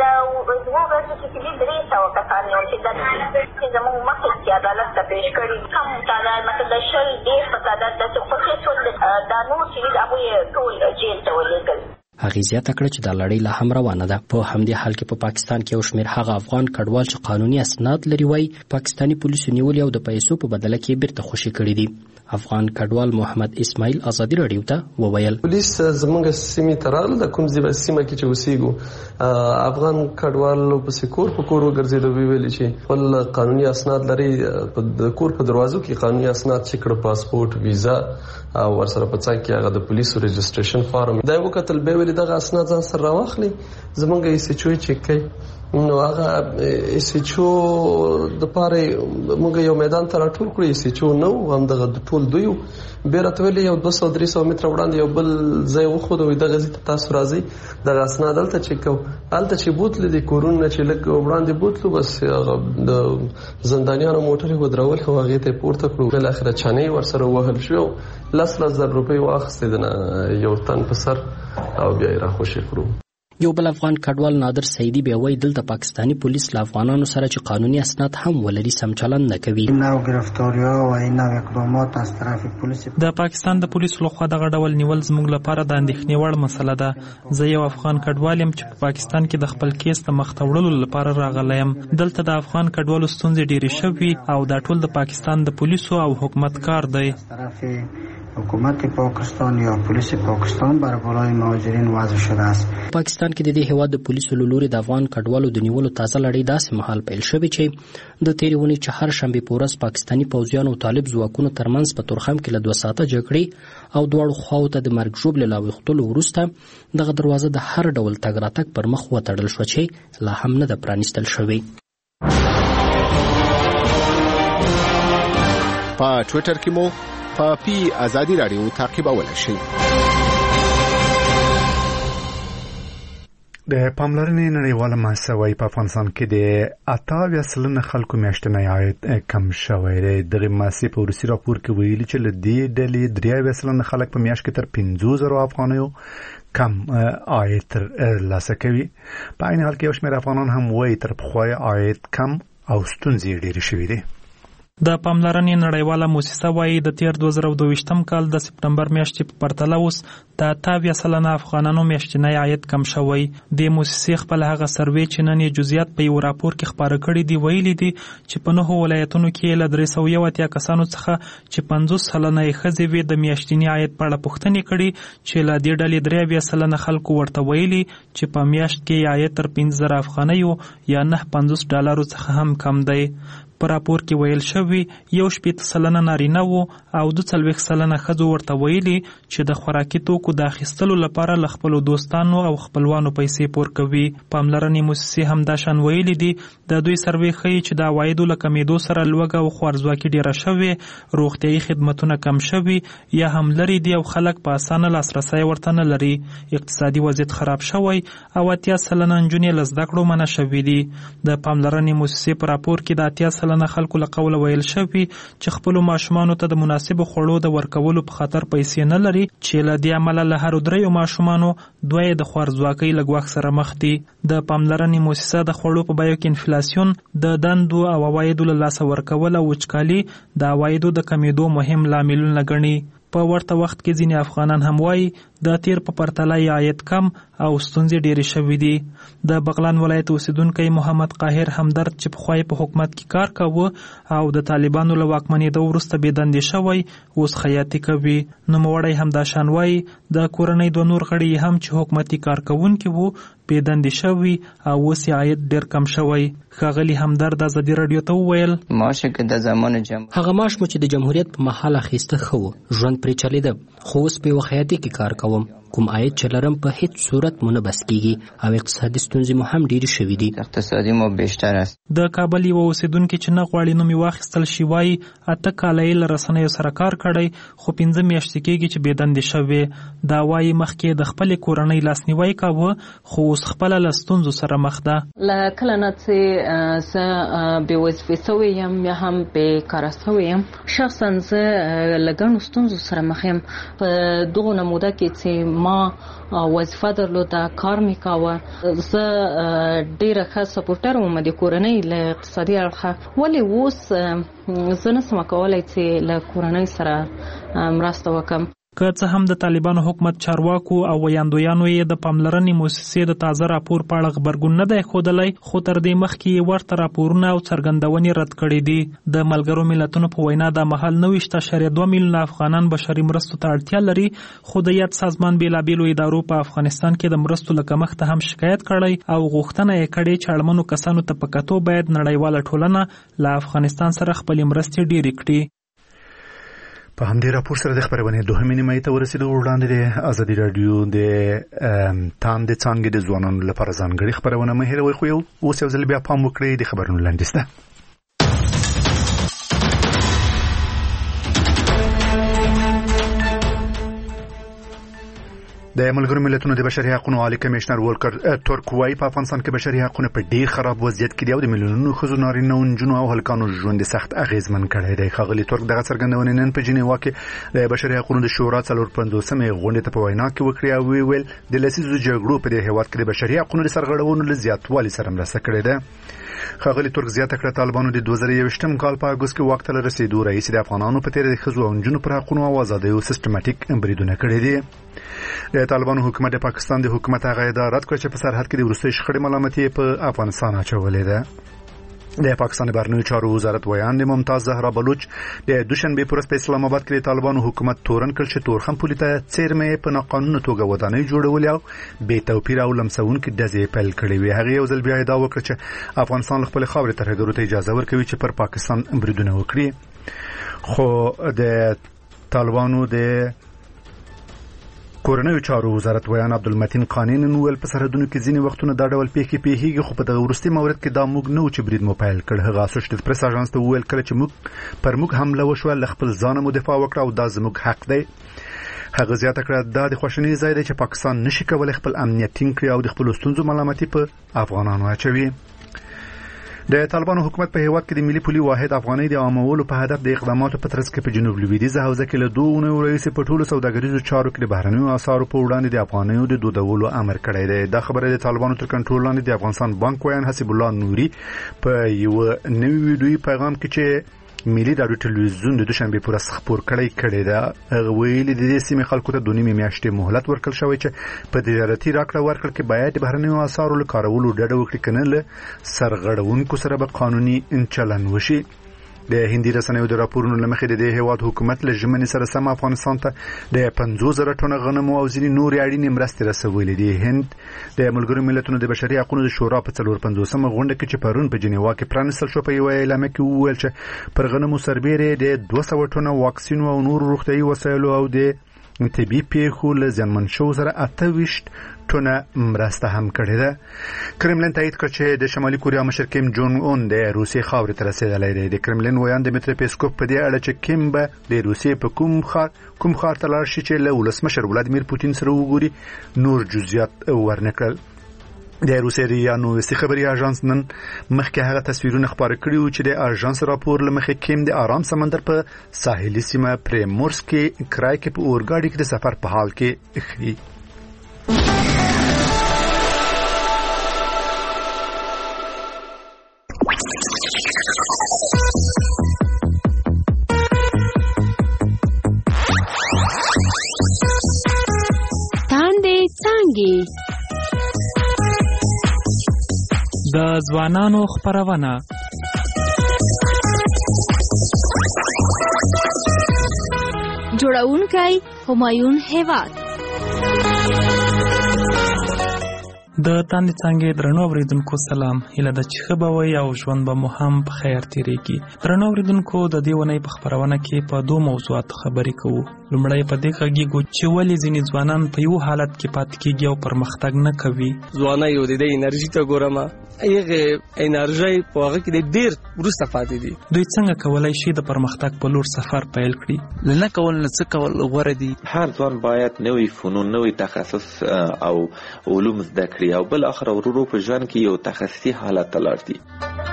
زموږ مخکې چې عدالت ته پیش کړي کم تعداد مطلب د شل ډېر په تعداد داسې خوښې شول دا نور چې دي هغوی یې ټول جیل ته ولېږل. هغې زیاته کړه چې دا لړۍ لا هم روانه ده. په همدې حال کې په پاکستان کې یو شمېر هغه افغان کډوال چې قانوني اسناد لري وایي پاکستاني پولیسو نیولي او د پیسو په بدله کې بیرته خوشي کړي دي. افغان کډوال محمد اسماعیل ازادي راډیو ته وویل پولیس زموږ سیمې ته رال د کوم سیمه کې چې اوسېږو افغان کډوال پسې کور په کور وګرځېدل ویلي چې خپل قانوني اسناد لري د کور په دروازو کې قانوني اسناد چې کړه پاسپورت ویزا او ورسره په څنګ کې هغه د پولیسو رجسټریشن فارم دا وکتل به ویلي دغه اسناد ځان سره راواخلي زمونږ ایس ایچ او چیک کوي نو هغه ایس ایچ او د پاره موږ یو میدان ته راټول کړو ایس ایچ او نو هم دغه ټول دوی بیره تویل یو دوه سوه درې سوه متره وړاندې یو بل ځای وخوده وي دغه ځای ته تاسو راځئ دغه اسناد هلته چیک کوو هلته چې بوتلو دي کورونه چې لږ وړاندې بوتلو بس هغه د زندانیانو موټر یې ودرول او هغې ته یې پورته کړو بالاخره چانې ورسره ووهل شو لس لس زر روپۍ واخیستې د یو تن په سر او بیا یې راخوشې کړو. یو بل افغان کډوال نادر سعیدي بیا وایي دلته پاکستاني پولیس له افغانانو سره چې قانوني اسناد هم ولري سم چلند نه کوي. د پاکستان د پولیسو لخوا دغه ډول نیول زموږ لپاره د اندېښنې وړ مسله ده. زه یو افغان کډوال یم چې په پاکستان کې د خپل کیس د مخته وړلو لپاره راغلی یم. دلته د افغان کډوالو ستونزې ډېرې شوي او دا ټول د پاکستان د پولیسو او حکومت کار دی. حکومت پاکستان یا پولیس پاکستان بر بالای مهاجرین وضع شده است. پاکستان کې د دې هیواد د پولیسو له لوري د افغان کډوالو د نیولو تازه لړۍ داسې مهال پیل شوې چې د تېرې اونۍ چهارشنبې په ورځ پاکستاني پوځیانو او طالب ځواکونو ترمنځ په تورخم کې له دوه ساعته جګړې او دواړو خواو ته د مرګ ژوبلې له اوښتلو وروسته دغه دروازه د هر ډول تګ راتګ پر مخ وتړل شوه چې لا هم نه ده پرانیستل شوې. په ټویټر کې مو په پی ازادي رادیو تعقیبولی شئ. د پاملرنې نړیواله مؤسسه وايي په افغانستان کې د اتاویا سلنه خلکو میاشتنی عاید کم شوی دی. دغه مؤسسې په وروستي راپور کې ویلي چې له دې ډلې درې اویا سلنه خلک په میاشت کې تر پنځو زرو افغانیو کم عاید ترلاسه کوي. په عین حال کې یو شمېر افغانان هم وايي تر پخوا عاید کم او ستونزې ډېرې شوي دي. د پاملرنې نړیواله مؤسسه وايي د تیر دوه زره دوه ویشتم کال د سپټمبر میاشتې په پرتله اوس د اتاویا سلنه افغانانو میاشتنی عاید کم شوی. د مؤسسې خپل هغه سروې چې نن یې جزئیات په یو راپور کې خپاره کړي دي ویلي دي چې په نهو ولایتونو کې له درې سوه یو اتیا کسانو څخه چې پنځوس سلنه یې ښځې وې د میاشتني عاید په اړه پوښتنې کړي چې له دې ډلې درې اویا سلنه خلکو ورته ویلي چې په میاشت کې عاید تر پنځه زره افغانیو یا نه پنځوس ډالرو څخه هم کم دی. په راپور کې ویل شوي یو شپېته سلنه نارینه وو او دوه څلوېښت سلنه ښځو ورته ویلي چې د خوراکي توکو د اخیستلو لپاره له خپلو دوستانو او خپلوانو پیسې پور کوي. پاملرنې مؤسسې همدا شان ویلي دي د دوی سروې ښیي چې د عوایدو له کمېدو سره لوږه او خوارځواکي ډېره شوې، روغتیایي خدمتونه کم شوي یا هم لرې دي او خلک په اسانه لاسرسی ورته نه لري. اقتصادي وضعیت خراب شوی او اتیا سلنه نجونې له زده کړو منع شوي دي. د پاملرنې مؤسسې په راپور کې د اتیا سلنه خلکو له قوله ویل شوي چې خپلو ماشومانو ته د مناسبو خوړو د ورکولو په خاطر پیسې نه لري چې له دې امله له هرو دریو ماشومانو دوه یې د خوارځواکۍ له ګواښ سره مخ دي. د پاملرنې مؤسسه د خوړو په بیو کې انفلاسیون، د دندو او عوایدو له لاسه ورکول او وچکالي د عوایدو د کمیدو مهم لاملونه ګڼي. په ورته وخت کې ځینې افغانان هم وایي د تیر په پرتله یې عاید کم او ستونزې ډېرې شوي دي. د بغلان ولایت اوسیدونکی محمد قاهر همدرد چې پخوا په حکومت کې کار کاوه او د طالبانو له واکمنېدو وروسته بې دندې شوی اوس خیاطي کوي. نوموړی همدا شان وایي د کورنۍ دوه نور غړي هم چې حکومتي کارکوونکي وو بې دندې شوي او اوس یې عاید ډېر کم شوی. ښاغلي همدرد ازادي راډیو ته وویل هغه معاش مو چې د جمهوریت په مهال اخیسته ښه و، ژوند پرې چلیده، خو اوس په یوه خیاطي کې کار کوم. کوم عاید چې لرم په هیڅ صورت مو نه بس کیږي او اقتصادي ستونزې مو هم ډېرې شوي دي. اقتصادي مو بیشتر است. د کابل یو اوسیدونکي چې نه غواړي نوم یې واخیستل شي وایي اته کاله یې له رسنیو سره کار کړی خو پنځه میاشتې کېږي چې بې دندې شوې. دا وایي مخکې د خپلې کورنۍ لاسنیوی کاوه خو اوس خپله له ستونزو سره مخ ده. له کله نه چې زه بې وظیفې سوی یم یا هم بې کاره سوی یم، شخصا زه له ګڼو ستونزو سره مخ یم. په دغو نموده کې چې ما وظیفه درلوده، کار می کاوه، زه ډیره ښه سپورټر وم د کورنۍ له اقتصادي اړخه، ولې اوس زه نسم کولی چې له کورنۍ سره مرسته وکړم. که څه هم د طالبانو حکومت چارواکو او ویاندویانو یې د پاملرنې مؤسسې د تازه راپور په اړه غبرګون نه دی ښودلی، خو تر دې مخکې یې ورته راپورونه او څرګندونې رد کړي دي. د ملګرو ملتونو په وینا دا مهال نهه ویشت اعشاریه دوه میلیونه افغانان بشري مرستو ته اړتیا لري، خو د یاد سازمان بېلابېلو ادارو په افغانستان کې د مرستو له کمښته هم شکایت کړی او غوښتنه یې کړې چې اړمنو کسانو ته په کتو باید نړیواله ټولنه له افغانستان سره خپلې مرستې ډېرې کړي. په همدې راپور سره د خبرونې دوهمې نیمایي ته ورسېدو. وړاندې د ازادي راډیو د تام د څانګې د ځوانانو لپاره ځانګړې خبرونه مه هېروئ، خو یو اوس یو ځل بیا پام وکړئ د خبرونو لنډیز ته. د ملګرو ملتونو د بشري حقوقو عالی کمشنر ولکر تورک وايي په افغانستان کې بشري حقوقو په ډیر خراب وضعیت کې دي او د میلیونونو ښځو نارینه او نجونو او هلکانو ژوند سخت اغیزمن کړی دی. ښاغلي تورک دغه څرګندونه نن په جنیوا کې د بشري حقوقو د شورا څلور پنځوسمې غونډې ته په وینا کې وکړه او ویل د لسیزو جګړو په دې هیواد کې د بشري حقوقو د سرغړونو له زیاتوالي سره مرسته کړې ده. ښاغلي تورک زیاته کړه طالبانو د دوه زره یوویشتم کال په اګوست کې واک ته رسیدو رئیس د افغانانو په تیر د ښځو او نجونو پر حقوقو او ازادیو سیستماتیک بریدونه کړي دي. د طالبانو حکومت د پاکستان د حکومت هغه ادعا رد کړ چې په سرحد کې د وروستۍ شخړې ملامتي په افغانستان اچولې ده. د پاکستان بهرنیو چارو وزارت ویان د ممتاز زهرا بلوچ د دوشنبه پر ورځ په اسلام آباد کې د طالبانو حکومت تورن کړ چې تورخم پولیس ته څیرمه په ناقانونه توګه ودانۍ جوړولې او بې توپیر او لمسونکې ډزې پیل کړې وي. هغه یو ځل بیا ادعا وکړه چې افغانستان خپل خاورې ترهګرو ته اجازه ورکوي چې پر پاکستان بریدونه وکړي. خو د طالبانو د کورنیو چارو وزارت ویان عبدالمتین قانین نوول په سرحدونو کې ځینې وختونه دا ډول پیښې پیښیږي، خو په دغه وروستي مورد کې دا موږ نه و چې برید مو پیل کړ. هغه اسوسییټډ پریس اژانس ته وویل کله چې موږ پر موږ حمله وشوه له خپل ځانه مو دفاع وکړه او دا زموږ حق دی. هغه زیاته کړه دا د خوشنۍ ځای دی چې پاکستان نشي کولای خپل امنیت ټینګ کړي او د خپل ستونزو ملامتي په افغانانو اچوي. د طالبانو حکومت په هیواد کې د ملي پولي واحد افغانۍ د عامولو په هدف د اقداماتو په ترڅ کې په جنوب لویدیځه حوزه کې له دوه اونیو راهیسې په ټولو سوداګریزو چارو کې د بهرنیو اسعارو په وړاندې د افغانیو د دودولو امر کړی دی. دا خبره د طالبانو تر کنټرول لاندې د افغانستان بانک ویان حسیب الله نوري په یو نوي ویډیوي پیغام کې چې ملي رادیو ټلویزیون د دوشنبه پر ورځ خبر کړی کړی دا ویلي د دې سیمې خلکو ته د نیمه میاشتې مهلت ورکړل شوی چې په تجارتي راکړه ورکړه کې باید د بهرنیو اسعارو له کارولو ډډه وکړي، کنه له سرغړونکو سره به قانوني چلن وشي. د هندي رسنیو د راپورونو لمخې د دې هیواد حکومت له ژمنې سره سم افغانستان ته د پنځوس زره ټنه غنمو او ځینې نورې اړینې مرستې رسولې دي. هند د ملګرو ملتونو د بشري حقوقو د شورا په څلور پنځوسمه غونډه کې چې پرون په جنیوا کې پرانستل شو په یو اعلامیه کې وویل چې پر غنمو سربېره د دوه سوه ټنه واکسینو او نورو روغتیايي وسایلو او د طبي پیښو له زیانمن شوو سره اته ویشت ټونه مرسته هم کړې ده. کرملین تایید کړ چې د شمالي کوریا مشر کیم جونګ اون د روسیې خاورې ته رسېدلی دی. د کرملین ویان دمیتری پیسکوف په دې اړه چې کیم به د روسیې په کوم ښار کوم ښار ته لاړ شي چې له ولسمشر ولادیمیر پوتین سره وګوري نور جزئیات ورنکړل. د روسیې ریا نووستي خبري اژانس نن مخکې هغه تصویرونه خبر کړي و چې د اژانس راپور لمخې کیم د آرام سمندر په ساحلي سیمه پریمورس کې کرای کې په اورګاډي کې د سفر په حال کې اخري. تاندې څانګې د ځوانانو خبرونه جوړونکی همایون هیواد. د تاندې څانګې درنو اوریدونکو سلام، هیله ده چې ښه به وئ او ژوند به مو هم په خیر تېرېږي. درنو اوریدونکو د دې اونۍ په خپرونه کې په دوه موضوعاتو خبرې کوو. لومړی په دې غږیږو چې ولې ځینې ځوانان په یو حالت کې پاتې کېږي او پرمختګ نه کوي. ځوانۍ یو د دې انرژي ته ګورم، هغه انرژي په هغه کې ډېر وروسته پاتې دي. دوی څنګه کولی شي د پرمختګ په لور سفر پیل کړي؟ نه کول نه څه کول غوره دي. هر ځوان باید نوې فنون، نوې تخصص او علوم زده کړي او بل اخر ورورو په ژوند کې یو تخصصي حالت ته لاړ دي.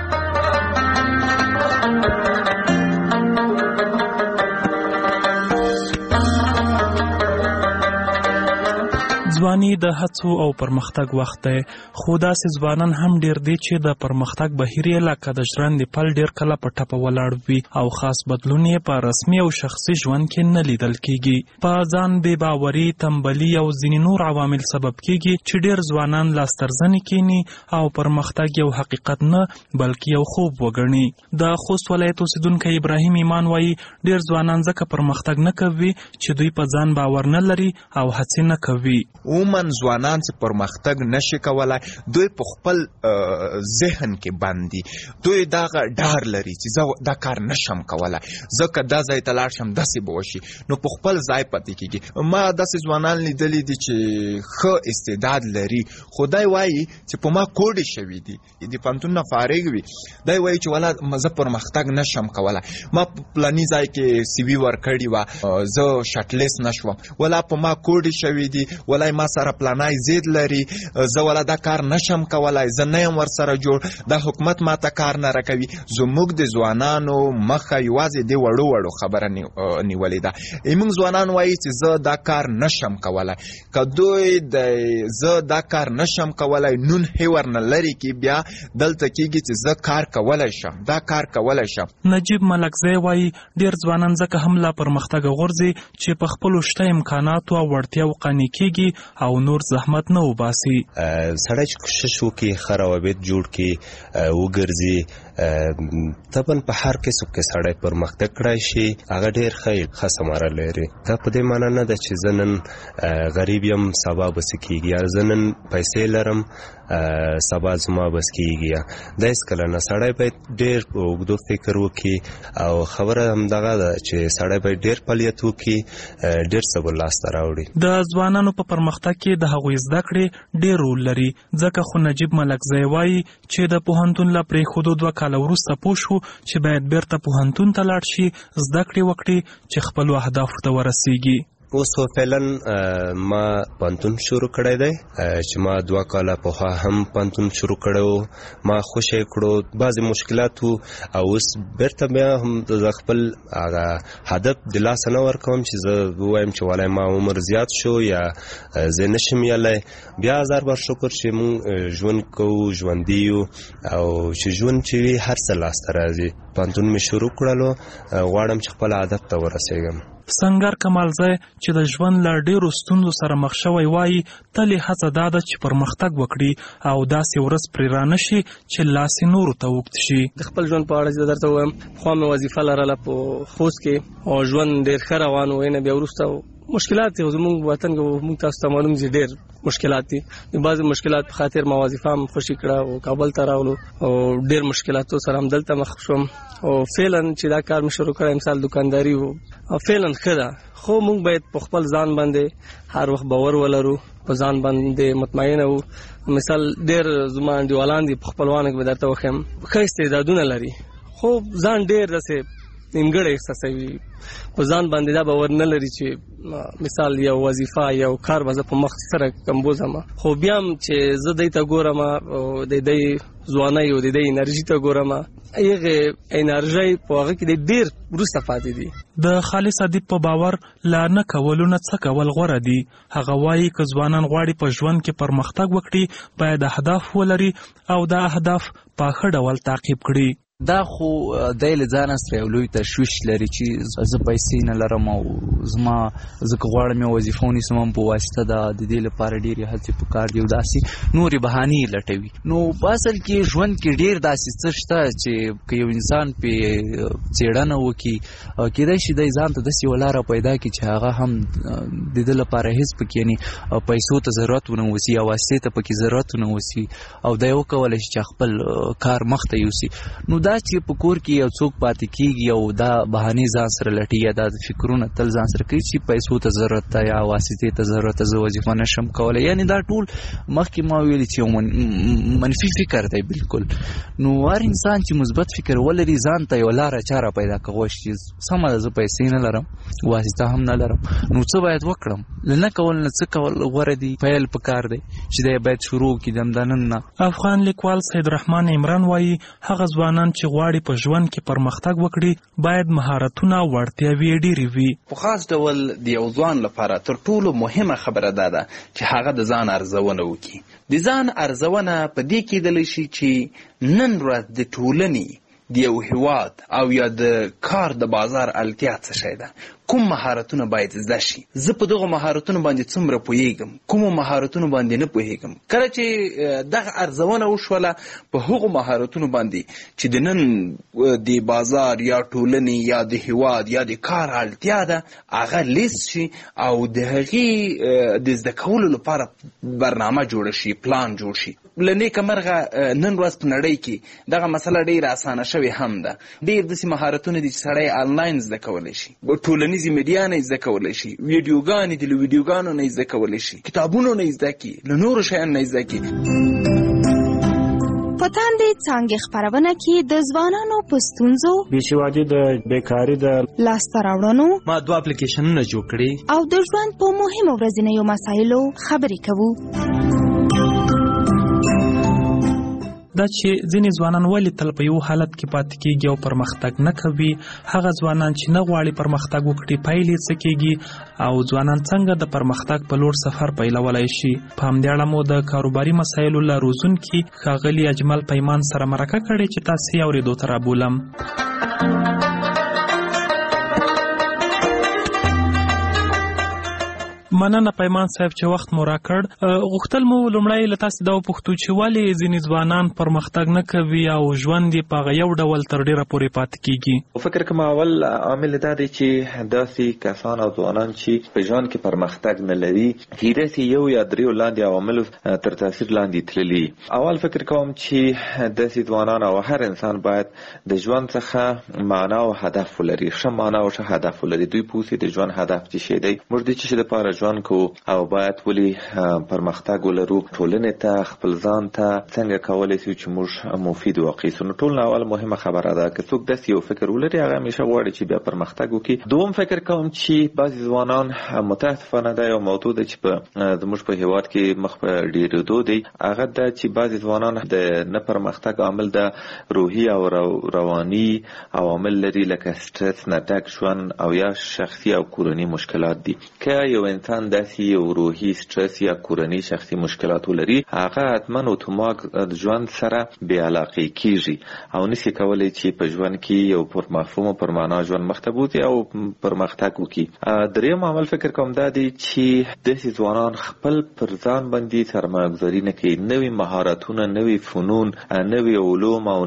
ځواني د هڅو او پرمختګ وخت دی، خو داسې ځوانان هم ډیر دي چې د پرمختګ بهیر یې لکه د ژرندې پل ډیر کله په ټپه ولاړ وي او خاص بدلون یې په رسمي او شخصي ژوند کې نه لیدل کیږي. په ځان بې باوري، تنبلي او ځینې نور عوامل سبب کیږي چې ډیر ځوانان لاسترزنې کینی او پرمختګ یو حقیقت نه بلکې یو خوب وګڼي. د خوست ولایت اوسیدونکی ابراهیم ایمان وایي ډیر ځوانان ځکه پرمختګ نه کوي چې دوی په ځان باور نه لري او هڅې نه کوي. عموما ځوانان چې پرمختګ نشي کولای دوی په خپل ذهن کې باندې دوی دا ډار لري چې زه دا کار نشم کولای، زه که دا ځای ته لاړ شم داسې به وشي، نو په خپل ځای پاتې کېږي. ما داسې ځوانان لیدلي دي چې ښه استعداد لري خو دی وایي چې په ما کوډې شوي دي، د پوهنتون نه فارغ وي، دی وایي چې والا زه پرمختګ نشم کولای، ما په پلاني ځای کې سی وي ورکړې وه زه شاټلیست نشوم، ولا په ما کوډې شوي دي، ولا ما سره پلانای زید لري، زه ولا دا کار نشم کولای، زه نه یم ورسره جوړ، دا حکومت ما ته کار نه راکوي. زموږ د ځوانانو مخه یوازې د وړو وړو خبره نیولې ده. موږ ځوانان وایي چې زه دا کار نشم کولای، که دوی د زه دا کار نشم کولای نون هیور نه لري کې بیا دلته کېږي چې زه کار کولی شم، دا کار کولی شم. نجیب ملکزی وایي ډېر ځوانان ځکه هم لا پرمختګ غورځي چې په خپلو شته امکاناتو او وړتیاو قانع کېږي او نور زحمت نه وباسي. سړی چې کوشش وکړي ښه روابط جوړ کړي وګرځي، طبعا په هر قسم کې سړی پرمختګ کړی شي، هغه ډېر ښه ثمره لري. دا په دې معنا نه ده چې زه نن غریب یم سبا به څه کېږي، یا زه نن پیسې لرم سبا زما بس کېږي، دا هېڅکله نه. سړی باید ډېر په اوږدو فکر وکړي او خبره همدغه ده چې سړی باید ډېر فعالیت وکړي، ډېر څه به لاسته راوړي. د ځوانانو په پرمختګ کې د هغوی زده کړې ډېر رول لري، ځکه خو نجیب ملکزی وایي چې د پوهنتون له پرېښودو دوه کاله وروسته پوه شو چې باید بیرته پوهنتون ته لاړ شي، زده کړې وکړي چې خپلو اهدافو ته ورسیږي. اوس فعلا ما پوهنتون شروع کړی دی چې ما دوه کاله پخوا هم پوهنتون شروع کړی، ما خوشی کړو، بعضې مشکلات وو او اوس بیرته بیا هم د خپل هغه هدف د لاسه نه ورکوم چې زه ووایم چې والای ما عمر زیات شو یا زه نشم یلی. بیا هزار بار شکر چې مونږ ژوند کوو، ژوندي یو او چې ژوند چې وي هر څه لاسته راځي. پوهنتون مې شروع کړلو، غواړم چې خپل هدف ته ورسېږم. سنگر کمالزی چې د ژوند له ډېرو ستونزو سره مخ شوی وایي تل یې هڅه دا ده چې پرمختګ وکړي او داسې ورځ پرې رانشي چې لاس یې نورو ته اوږد شي. د خپل ژوند په اړه چې درته ووایم، پخوا مې وظیفه لرله په خوست کې او ژوند ډېر ښه روان و، نه بیا وروسته مشکلات دي. زموږ وطن کې موږ تاسو ته معلوم دي ډېر مشکلات دي، بعضې مشکلات په خاطر ما وظیفه هم خوشي کړه او کابل ته راغلو او ډېر مشکلاتو سره هم دلته مخ شوم او فعلا چې دا کار مې شروع کړی مثال دکانداري و او فعلا ښه ده، خو موږ باید په خپل ځان باندې هر وخت باور ولرو، په ځان باندې مطمئنه وو. مثال ډېر زما انډیوالان دي په خپلوانو کې به درته وښیم ښه استعدادونه لري، خو ځان ډېر داسې نیمګړی احساسوي، په ځان باندې دا باور نه لري چې مثال یو وظیفه یو کار به زه په مخ سره کمبوزم. خو بیا هم چې زه دی ته ګورم او د دی ځوانۍ او د دی انرژي ته ګورم، هغې انرژۍ په هغه کې ډېر وروسته پاتې دي. د خالص ادیب په باور لا نه کولو نه څه کول غوره دي. هغه وایي که ځوانان غواړي په ژوند کې پرمختګ وکړي باید اهداف ولري او دا اهداف په ښه ډول تعقیب کړي. دا خو دی له ځانه سره یو لوی تشویش لري چې زه پیسې نه لرم او زما زه که غواړم یو وظیفه ونیسم هم په واسطه د د دې لپاره ډېرې هڅې پکار دي او داسې نورې بهانې لټوي. نو په اصل کې ژوند کې ډېر داسې څه شته چې که یو انسان پې څېړنه وکړي کېدای شي دی ځان ته داسې یوه لاره پیدا کړي چې هغه هم د ده لپاره هېڅ پکې یعنې پیسو ته ضرورت ونه وسي یا واسطې ته پکې ضرورت ونه وسي او دی وکولی شي چې خپل کار مخته یوسي. نو دا چې په کور کې یو څوک پاتې کېږي او دا بهانې ځان سره لټي یا دا فکرونه تل ځان سره کوي چې پیسو ته ضرورت ده یا واسطې ته ضرورت ده، زه وظیفه نشم کولی، یعنې دا ټول مخکې ما ویلي چې یو منفي فکر دی بالکل. نو هر انسان چې مثبت فکر ولري ځان ته یو لاره چاره پیدا کولی شي، سمه ده زه پیسې نه لرم واسطه هم نه لرم، نو څه باید وکړم؟ له نه کول نه څه کول غوره دي، پیل پکار دی چې دی باید شروع کړي د همدا نن نه. افغان لیکوال سید رحمان عمران وایي هغه ځوانان چې غواړي په ژوند کې پرمختګ وکړي باید مهارتونه او وړتیاوې ډېرې وي. په خاص ډول د یو ځوان لپاره تر ټولو مهمه خبره دا ده چې هغه د ځان ارزونه وکړي. د ځان ارزونه په دې کېدلی شي چې نن ورځ د ټولنې د یو هیواد او یا د کار د بازار اړتیا څه شی ده، کوم مهارتونه باید زده شي، زه په دغه مهارتونو باندې څومره پوهیږم، کوم مهارتونو باندې نه پوهیږم. کله چې دغه ارزونه وشوله په هغو مهارتونو باندې چې د نن د بازار یا ټولنې یا د هیواد یا د کار اړتیا ده هغه لیست شي او د هغې د زده کولو لپاره برنامه جوړه شي، پلان جوړ شي. له نیکه مرغه نن ورځ په نړۍ کې دغه مسله ډېره اسانه شوې هم ده. ډېر داسې مهارتونه دي چې سړی آنلاین زده کولی شي، ټولنیزې میډیا نه یې زده کولی شي، ویډیوګانې دي له ویډیوګانو نه یې زده کولی شي، کتابونو نه یې زده کړي، له نورو شیانو نه یې زده کړي. په تاندې څانګې خپرونه کې د ځوانانو په ستونزو، بېسوادي د بیکاري د لاسته راوړنو، ما دوه اپلیکیشنونه جوړ کړي او د ژوند په مهمو ورځنیو مسایلو خبرې کوو. دا چې ځینې ځوانان ولې تل په یو حالت کې پاتې کېږي او پرمختګ نه کوي، هغه ځوانان چې نه غواړي پرمختګ وکړي پایلې څه کېږي، او ځوانان څنګه د پرمختګ په لور سفر پیلولی شي. په همدې اړه مو د کاروباري مسایلو له روزونکي ښاغلي اجمل پیمان سره مرکه کړې چې تاسې یې اورېدو ته رابولم. مننه پیمان صاحب چې وخت مو راکړ. غوښتل مو لومړی له تاسې دا وپوښتو چې ولې ځینې ځوانان پرمختګ نه کوي او ژوند یې په هغه یو ډول تر ډېره پورې پاتې کېږي. فکر کوم اول عامل دا دی چې داسې کسان او ځوانان چې په ژوند کې پرمختګ نه لري داسې یو یا دریو لاندې عواملو تر تاثیر لاندې تللي. اول فکر کوم چې داسې ځوانان او هر انسان باید د ژوند څخه معنا او هدف ولري، ښه معنا او ښه هدف ولري. دوی پوهېږي د ژوند هدف څه شی دی، موږ د څه شي دپاره ژوند کو او باید ولې پرمختګ ولرو، ټولنې ته خپل ځان ته څنګه کولی شو چې موږ مفید واقع سو. نو ټول اول مهمه خبره ده که څوک داسې یو فکر ولري هغه همیشه غواړي چې بیا پرمختګ وکړي. دوم فکر کوم چې بعضې ځوانان متاسفانه دا یو موضوع ده چې په زموږ په هیواد کې مخ په ډېرېدو دی، هغه ده چې بعضې ځوانان د نه پرمختګ عامل د روحي او رواني عوامل لري لکه سټرس نه ډک ژوند او یا شخصي او کورني مشکلات دي. که یو انسان داسې یو روحي سټرس یا کورني شخصي مشکلات ولري هغه حتما اتومات ژوند سره بې علاقې کېږي او نشي کولی چې په ژوند کې یو پر مفهوم او پر معنا ژوند مخته بوځي او پرمختګ وکړي. دریم عامل فکر کوم دا دی چې داسې ځوانان خپل پر ځان باندې سرمایه‌ګذاري نه کوي، نوي مهارتونه، نوي فنون، نوي علوم او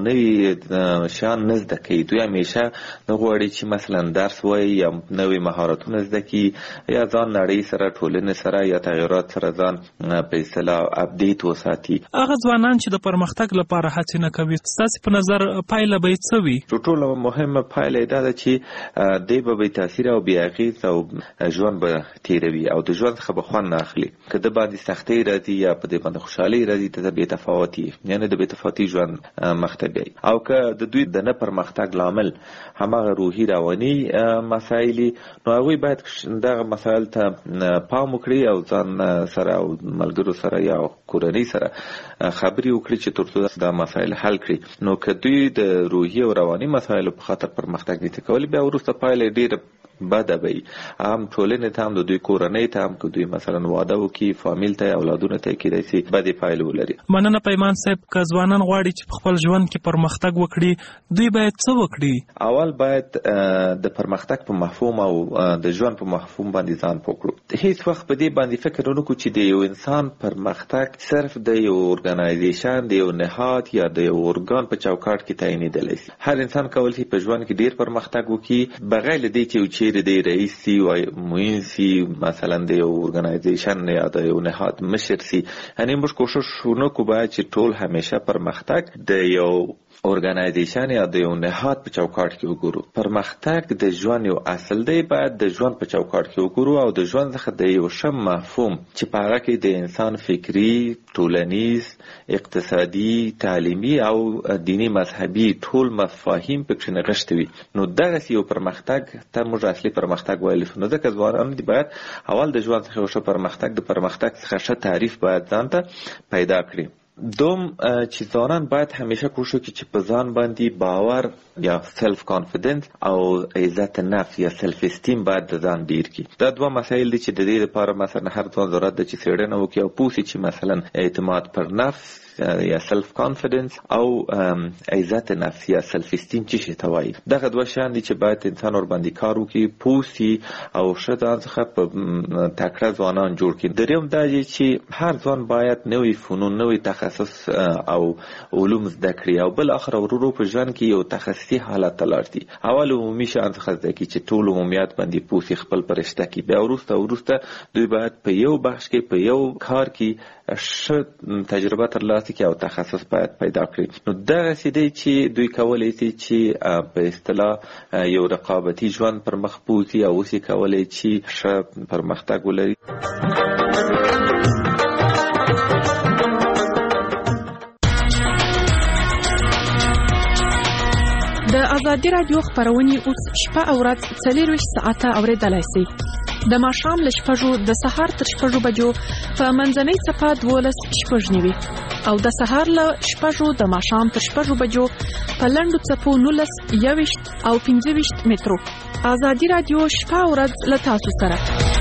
نوي شیان نه زده کوي. دوی همیشه نه غواړي چې مثلا درس وایي یا نوي مهارتونه زده کړي یا ځان نړۍ سره ټولنې سره یا تغیرات سره ځان په اصطلاح اپډیټ وساتي. هغه ځوانان چې د پرمختګ لپاره هڅې نه کوي ستاسې په نظر پایله به یې څه وي؟ تر ټولو مهمه پایله یې دا ده چې دی به بې تاثیره او بې اغېزه او ژوند به تېروي او د ژوند څخه به خوند نه اخلي. که د باندې سختۍ راځي یا په دې باندې خوشحالۍ راځي ته بې تفاوتي یعنې د بې تفاوتي ژوند مخته بیایي. او که د دوی د نه پرمختګ لامل هماغه روحي رواني مسایل نو هغوی باید دغه مسایل ته پام وکړي او ځان سره او ملګرو سره یا کورنۍ سره خبرې وکړي چې ترڅو دا مسایل حل کړي. نو که دوی د روحي او رواني مسایلو په خاطر پرمختګ نشي کولی بیا وروسته پایله ډېره بده به وي، هم ټولنې ته هم د دوی کورنۍ ته هم که دوی مثلا واده وکړي فامیل ته اولادونو ته کېدای شي بدې پایلې ولري. مننه پیمان صاحب. که ځوانان غواړي چې په خپل ژوند کې پرمختګ وکړي دوی باید څه وکړي؟ اول باید د پرمختګ په مفهوم او د ژوند په مفهوم باندې ځان پوه کړو. هیڅ وخت په دې باندې فکر ونه کړو چې د یو انسان پرمختګ صرف د یو ارګنایزیشن د یو نهاد یا د یو ارګان په چوکاټ کې تعینېدلی شي. هر انسان کولی شي په ژوند کې ډېر پرمختګ وکړي بغیر له دې چې چیرې دی رئیس سی و معین سی مثلا د یو ارګنایزیشن یا د یو نهاد مشر سی. یعنی موږ کوشش ونه کوو باید چې ټول همیشه پرمختګ د یو ارګنایزیشن یا د یو نهاد په چوکاټ کې وګورو. پرمختګ د ژوند یو اصل دی، باید د ژوند په چوکاټ کې وګورو او د ژوند څخه د یو ښه مفهوم چې په هغه کې د انسان فکري، ټولنیز، اقتصادي، تعلیمي او دینی مذهبي ټول مفاهیم پکې نغښتي وي. نو دغسې یو پرمختګ ته موږ اصلي پرمختګ ویلی شو. نو ځکه ځوانان دي باید اول د ژوند څخه یو ښه پرمختګ د پرمختګ څخه ښه تعریف باید ځان ته پیدا کړي. دوم چې ځوانان باید همیشه کوشش وکړي چې په ځان باندې باور یا سلف کانفیډنس او عزت نفس یا سلف استیم باید د ځان ډیر کړي. دا دوه مسایل دي چې د دې لپاره مثلا هر ځوان ضرورت ده چې څېړنه وکړي او پوه شي چې مثلا اعتماد پر نفس یا سلف کانفیډنس او عزت نفس یا سلف استیم چې شي توای دغه دوه شان دي چې باید انسان ور باندې کار وکړي پوسی او شته ځخه په تکړه ځوانان جوړ کړي. دریم دا چې هر ځوان باید نوې فنون نوې تخصص او علوم زده کړي او بل اخر ورورو په ځان کې یو تخصصي حالت تلارتي. اول عمومي شان څخه زده کړي چې ټول عمومیت باندې پوسی خپل پرشته کې بیا ورسته ورسته دوی باید په یو بخش کې په یو کار کې ښه تجربه ترلاسه کړي او تخصص باید پیدا کړي. نو دغه سیدی چې دوی کولای شي چې په اصطلاح یو رقابتي ژوند پر مخ بوځي او اوس یې کولای چې ښه پرمختګ ولري. د ازادي رادیو خبرونه اوس شپه او ورځ څلورویشت ساعته اورېدلای شئ. د ماښام له شپږو د سهار تر شپږو بجو په منځنۍ څپه دولس شپږ نوي او د سهار له شپږو د ماښام تر شپږو بجو په لنډو څپو نولس یوویشت او پنځه ویشت مترو. ازادي رادیو شپه او ورځ له تاسو سره.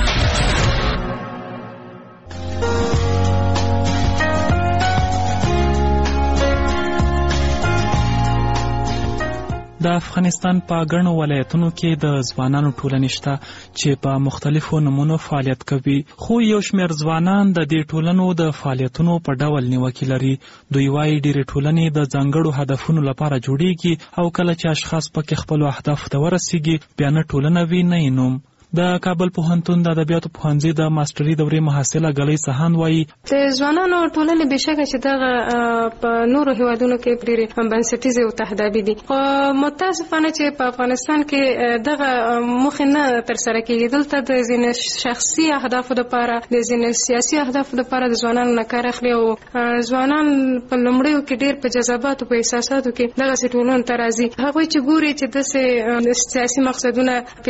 د افغانستان په ګڼو ولایتونو کې د ځوانانو ټولنې شته چې په مختلفو نمونو فعالیت کوي، خو یو شمېر ځوانان د دې ټولنو د فعالیتونو په ډول نیوکې لري. دوی وایي ډېرې ټولنې د ځانګړو هدفونو لپاره جوړیږي او کله چې اشخاص پکې خپلو اهدافو ته ورسیږي بیا نه ټولنه وي نه یې نوم. د کابل پوهنتون د ادبیاتو پوهنځي د ماستري دورې محصله ګلۍ سهان وایي د ځوانانو ټولنې بشکه چې دغه په نورو هیوادونو کې ډېرې بنسټیزې او تهدابي دي، خو متاسفانه چې په افغانستان کې دغه موخې نه ترسره کېږي. دلته د ځینې شخصي اهدافو لپاره د ځینې سیاسي اهدافو لپاره د ځوانانو نه کار اخلي او ځوانان په لومړیو کې ډېر په جذباتو په احساساتو کې دغسې ټولنو ته راځي. هغوی چې ګوري چې داسې سیاسي مقصدونه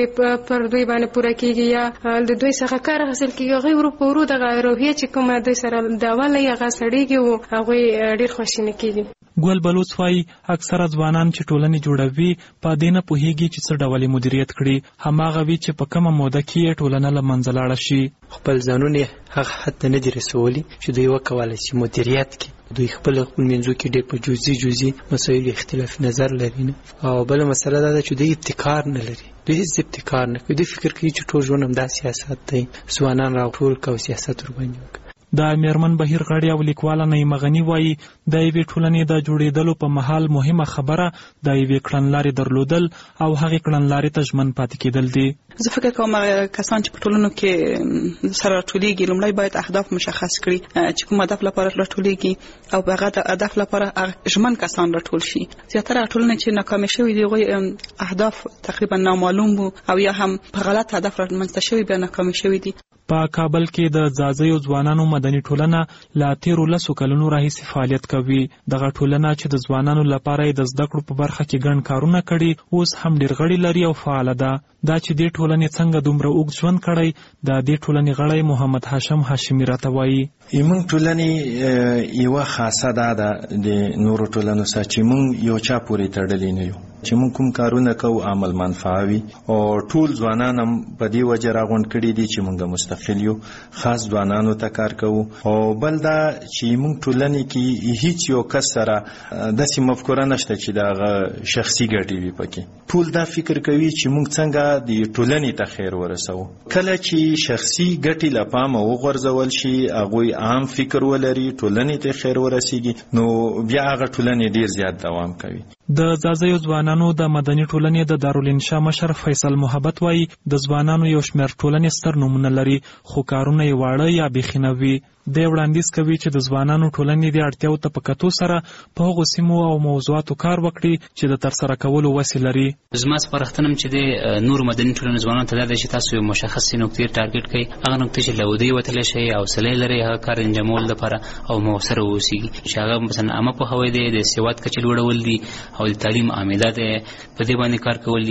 پر دوی باندې پوره کیږي یا د دوی څخه کار حاصل کیږي، هغوی ورو په ورو دغه روحیه چې کومه دوی سره دعوه لري هغه سړېږي او هغوی ډېر خواشینه کیږي. ګل بلوڅ وایي اکثره ځوانان چې ټولنې جوړوي په دې نه پوهېږي چې څه ډول مدیریت کړي، هماغه وي چې په کومه موده کې یې ټولنه له منځه لاړه شي. خپل ځانونه هغه حد ته نه دي رسولي چې دوی وکولی شي مدیریت کړي. دوی خپل خپل منځو کې ډېر په جزئي جزئي مسایلو اختلاف نظر لري نه. او بله مسله دا ده چې دوی ابتکار نه لري، دوی هیڅ ابتکار نه کوي. دوی فکر کوي چې ټول ژوند همدا سیاست دی، ځوانان راټول کړه او سیاست ورباندې وکړه. د میرمن بهیر غړي او لیکواله نعیمه غني وایي د یوې ټولنې د جوړېدلو په مهال مهمه خبره د یوې کړنلارې درلودل او هغې کړنلارې ته ژمن پاتې کېدل دي. زه فکر کوم کسان چې په ټولنو کې سره راټولېږي لومړی باید اهداف مشخص کړي چې کوم هدف لپاره راټولېږي او په هغه هدف لپاره ژمن کسان راټول شي. زیاتره ټولنې چې ناکامې شوي دي هغوی اهداف تقریبا نامعلوم وو او یا هم په غلط هدف رامنځته شوي بیا ناکامې شوي دي. په کابل کې د ځاځیو ځوانانو مدني ټولنه لا تیرو لسو کلونو راهیسې فعالیت کوي. دغه ټولنه چې د ځوانانو لپاره د زده کړو په برخه کې ګڼ کارونه کړي اوس هم ډېر غړي لري او فعاله ده. دا چې دې ټولنې څنګه دومره اوږد ژوند کړی د دې ټولنې غړی محمد هاشم هاشمي راته وایي موږ ټولنې یوه خاصه دا ده د نورو ټولنو سره چې موږ یو چا پورې تړلي نه یو، چې موږ کوم کارونه کوو عمل منفعه وي او ټول ځوانان هم په دې وجه راغونډ کړي دي چې موږ مستقل یو، خاص ځوانانو ته کار کوو. او بل دا چې موږ ټولنې کې هیڅ یو کس سره داسې مفکوره نشته چې دغه شخصي ګټې وي پکې. ټول دا فکر کوي چې موږ څنګه د ټولنې ته خیر ورسوو. کله چې شخصي ګټې له پامه وغورځول شي هغوی عام فکر ولري ټولنې ته خیر ورسیږي نو بیا هغه ټولنې ډیر زیات دوام کوي. د ځاځیو ځوانانو د مدني ټولنې د دارالانشا مشر فیصل محبت وایي د ځوانانو یو شمېر ټولنې ستر نومونه لري خو کارونه یې واړه یا بیخي نه وي. دی وړاندیز کوي چې د ځوانانو ټولنې د اړتیاو ته په کتو سره په هغو سیمو او موضوعاتو کار وکړي چې د ترسره کولو وسې لري. زما سپارښتنه چې د نورو مدني ټولنې ځوانانو ته دا ده چې تاسو یو مشخصې نقطې ټارګټ کړئ، هغه نقطې چې له ودې وتلی شئ، حوصله لرئ هغه کار انجامولو لپاره او مؤثره واوسیږي، چې هغه مثلا عامه پوهاوی دی، د سواد کچې لوړول دي او د تعلیم عامده دی، په دې باندې کار کول دي.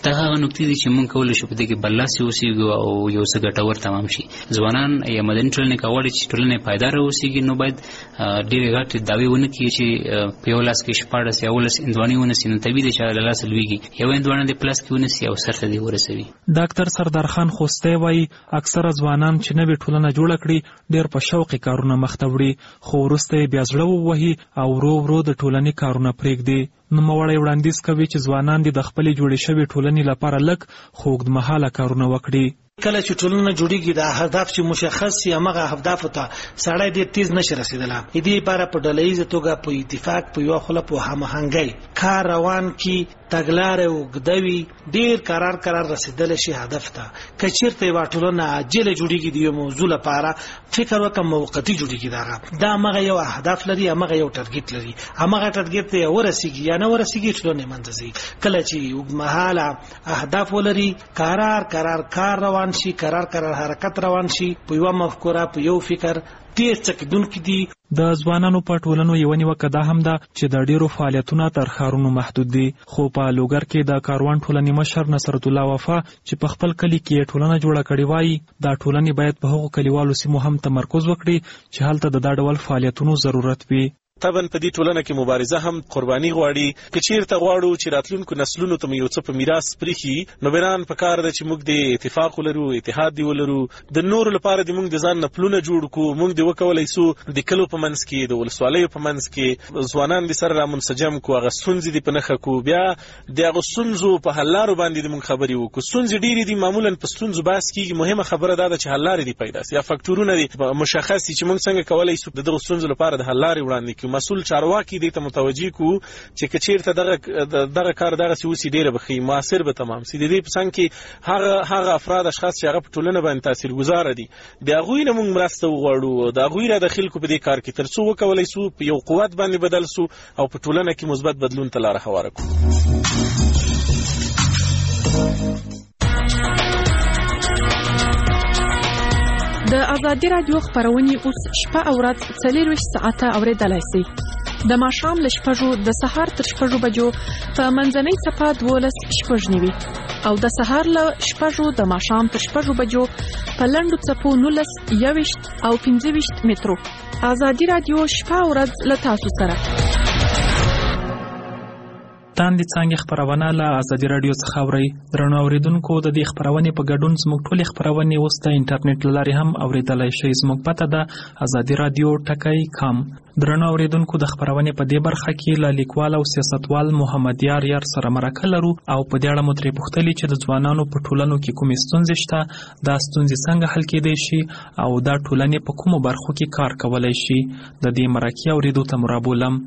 دا هغه نکتې دي چې موږ کولی شو په دې کې برلاسي اوسېږو او یو څه ګټور تمام شي. ځوانان یا مدني ټولنې که غواړي چې ټولنه پایداره اوسېږي نو باید ډېرې غټې دعوې ونه کړي چې په یو لاس کې شپاړس یا اوولس هندوانې ونیسي، نو طبیعي دی چې له لاسه لوېږي. یو هندوانه دې په لاس کې ونیسي او سر ته دې ورسوي. ډاکټر سردار خان خوستی وایي اکثره ځوانان چې نوې ټولنه جوړه کړي ډېر په شوقي کارونه مخ ته وړي، خو وروسته یې بیا زړه ووهي او ورو ورو د ټولنې کارونه پرېږدي. نوموړی وړاندیز کوي چې ځوانان دې د خپلې جوړې شوې ټولنې لپاره لږ خو اوږدمهاله کارونه وکړي. کله چې ټولنه جوړیږي د هدف چې مشخص یا مغه اهداف ته سړی ډېر تیز نشي رسیدلی. دې لپاره په ډلهییزه توګه په اتفاق په یوه خوله په هماهنګۍ کار روان کړي، تګلارې اوږده وي، ډېر قرار قرار رسیدلی شي هدف ته. که چېرته یوه ټولنه عاجله جوړیږي د یو موضوع لپاره فکر وکړه موقتي جوړیږي، دغه دا همغه یو اهداف لري، همغه یو ټارګېټ لري، همغه ټارګېټ ته ورسیږي یا نه ورسیږي ټولنه یې منځ ځي. کله چې اوږدمهاله اهداف ولري، قرار قرار کار روان شي، قرار قرار حرکت روان شي، په یو مفکوره په یو فکر ډېر څکیدونکي دي. د ځوانانو په ټولنو یوه نیوکه دا هم ده چې د ډېرو فعالیتونه تر ښارونو محدود دي. خو په لوګر کې د کاروان ټولنې مشر نصرت الله وفا چې په خپل کلي کې ټولنه جوړه کړې وایي دا ټولنې باید په هغو کلیوالو سیمو هم تمرکز وکړي چې هلته د دا ډول فعالیتونو ضرورت وي. طبعا په دې ټولنه کې مبارزه هم قرباني غواړي. که چیرته غواړو چې راتلونکو نسلونو ته یو څه په میراث پرېښي، نو بران په کار ده چې موږ د اتفاق ولرو، اتحاد دی ولرو، د نورو لپاره د موږ د ځان نه پلونه جوړ کړو. موږ د وکولای سو د کلو په منځ کې، د ولسوالیو په منځ کې ځوانان د سره را منسجم کړو، هغه ستونزې دې په نښه کړو، بیا د هغو ستونزو په حل لارو باندې د موږ خبرې وکړو. ستونزې ډېرې دي، معمولا په ستونزو بحث کېږي، مهمه خبره دا ده چې حل لارې دې پیدا سي یا فکټورونه دې مشخص دي چې موږ څنګه کولی سو د دغو ستونزو لپاره د حل لارې وړاندې کړو. مسؤل چارواکي کې دې ته متوجي کو چې کچیرته دغه دغه کار دغه سوسی ډیره بخي موثر به تمام سي. د دې په څنګه کې هغه هغه افراد اشخاص چې هغه په ټولنه باندې تاثیرګذار دي، د هغوی نه موږ مرسته وغواړو، د هغوی را داخل کو په دې کار کې ترڅو وکولای سو په یو قوت باندې بدل سو او په ټولنه کې مثبت بدلون ته لار هواره کړو. د ازادي رادیو خبرونه اوس شپه او ورځ څلورویشت ساعته اوریدلای شئ. د ماښام له شپږو د سهار تر شپږو بجو په منځنۍ صفه دولس شپږ نیوي او د سهار له شپږو د ماښام تر شپږو بجو په لنډو څپو نولس یوویشت او پنځه ویشت مترو. ازادي رادیو شپه او ورځ له تاسو سره. تاندې څانګې خبرونه له ازادي رادیو څخه اورئ. درنو اوریدونکو، د دې خبرونې په ګډون زموږ ټولې خبرونې اوس د انټرنیټ له لارې هم اوریدلای شئ. زموږ پته ده ازادي رادیو ټکی کام. درنو اوریدونکو، د خبرونې په دې برخه کې له لیکوال او سیاستوال محمد یار یار سره مرکه لرو او په دې اړه مو ترې پوښتلي چې د ځوانانو په ټولنو کې کومې ستونزې شته، دا ستونزې څنګه حل کېدای شي او دا ټولنې په کومو برخو کې کار کولی شي. د دې مرکې اوریدو ته مو رابولم.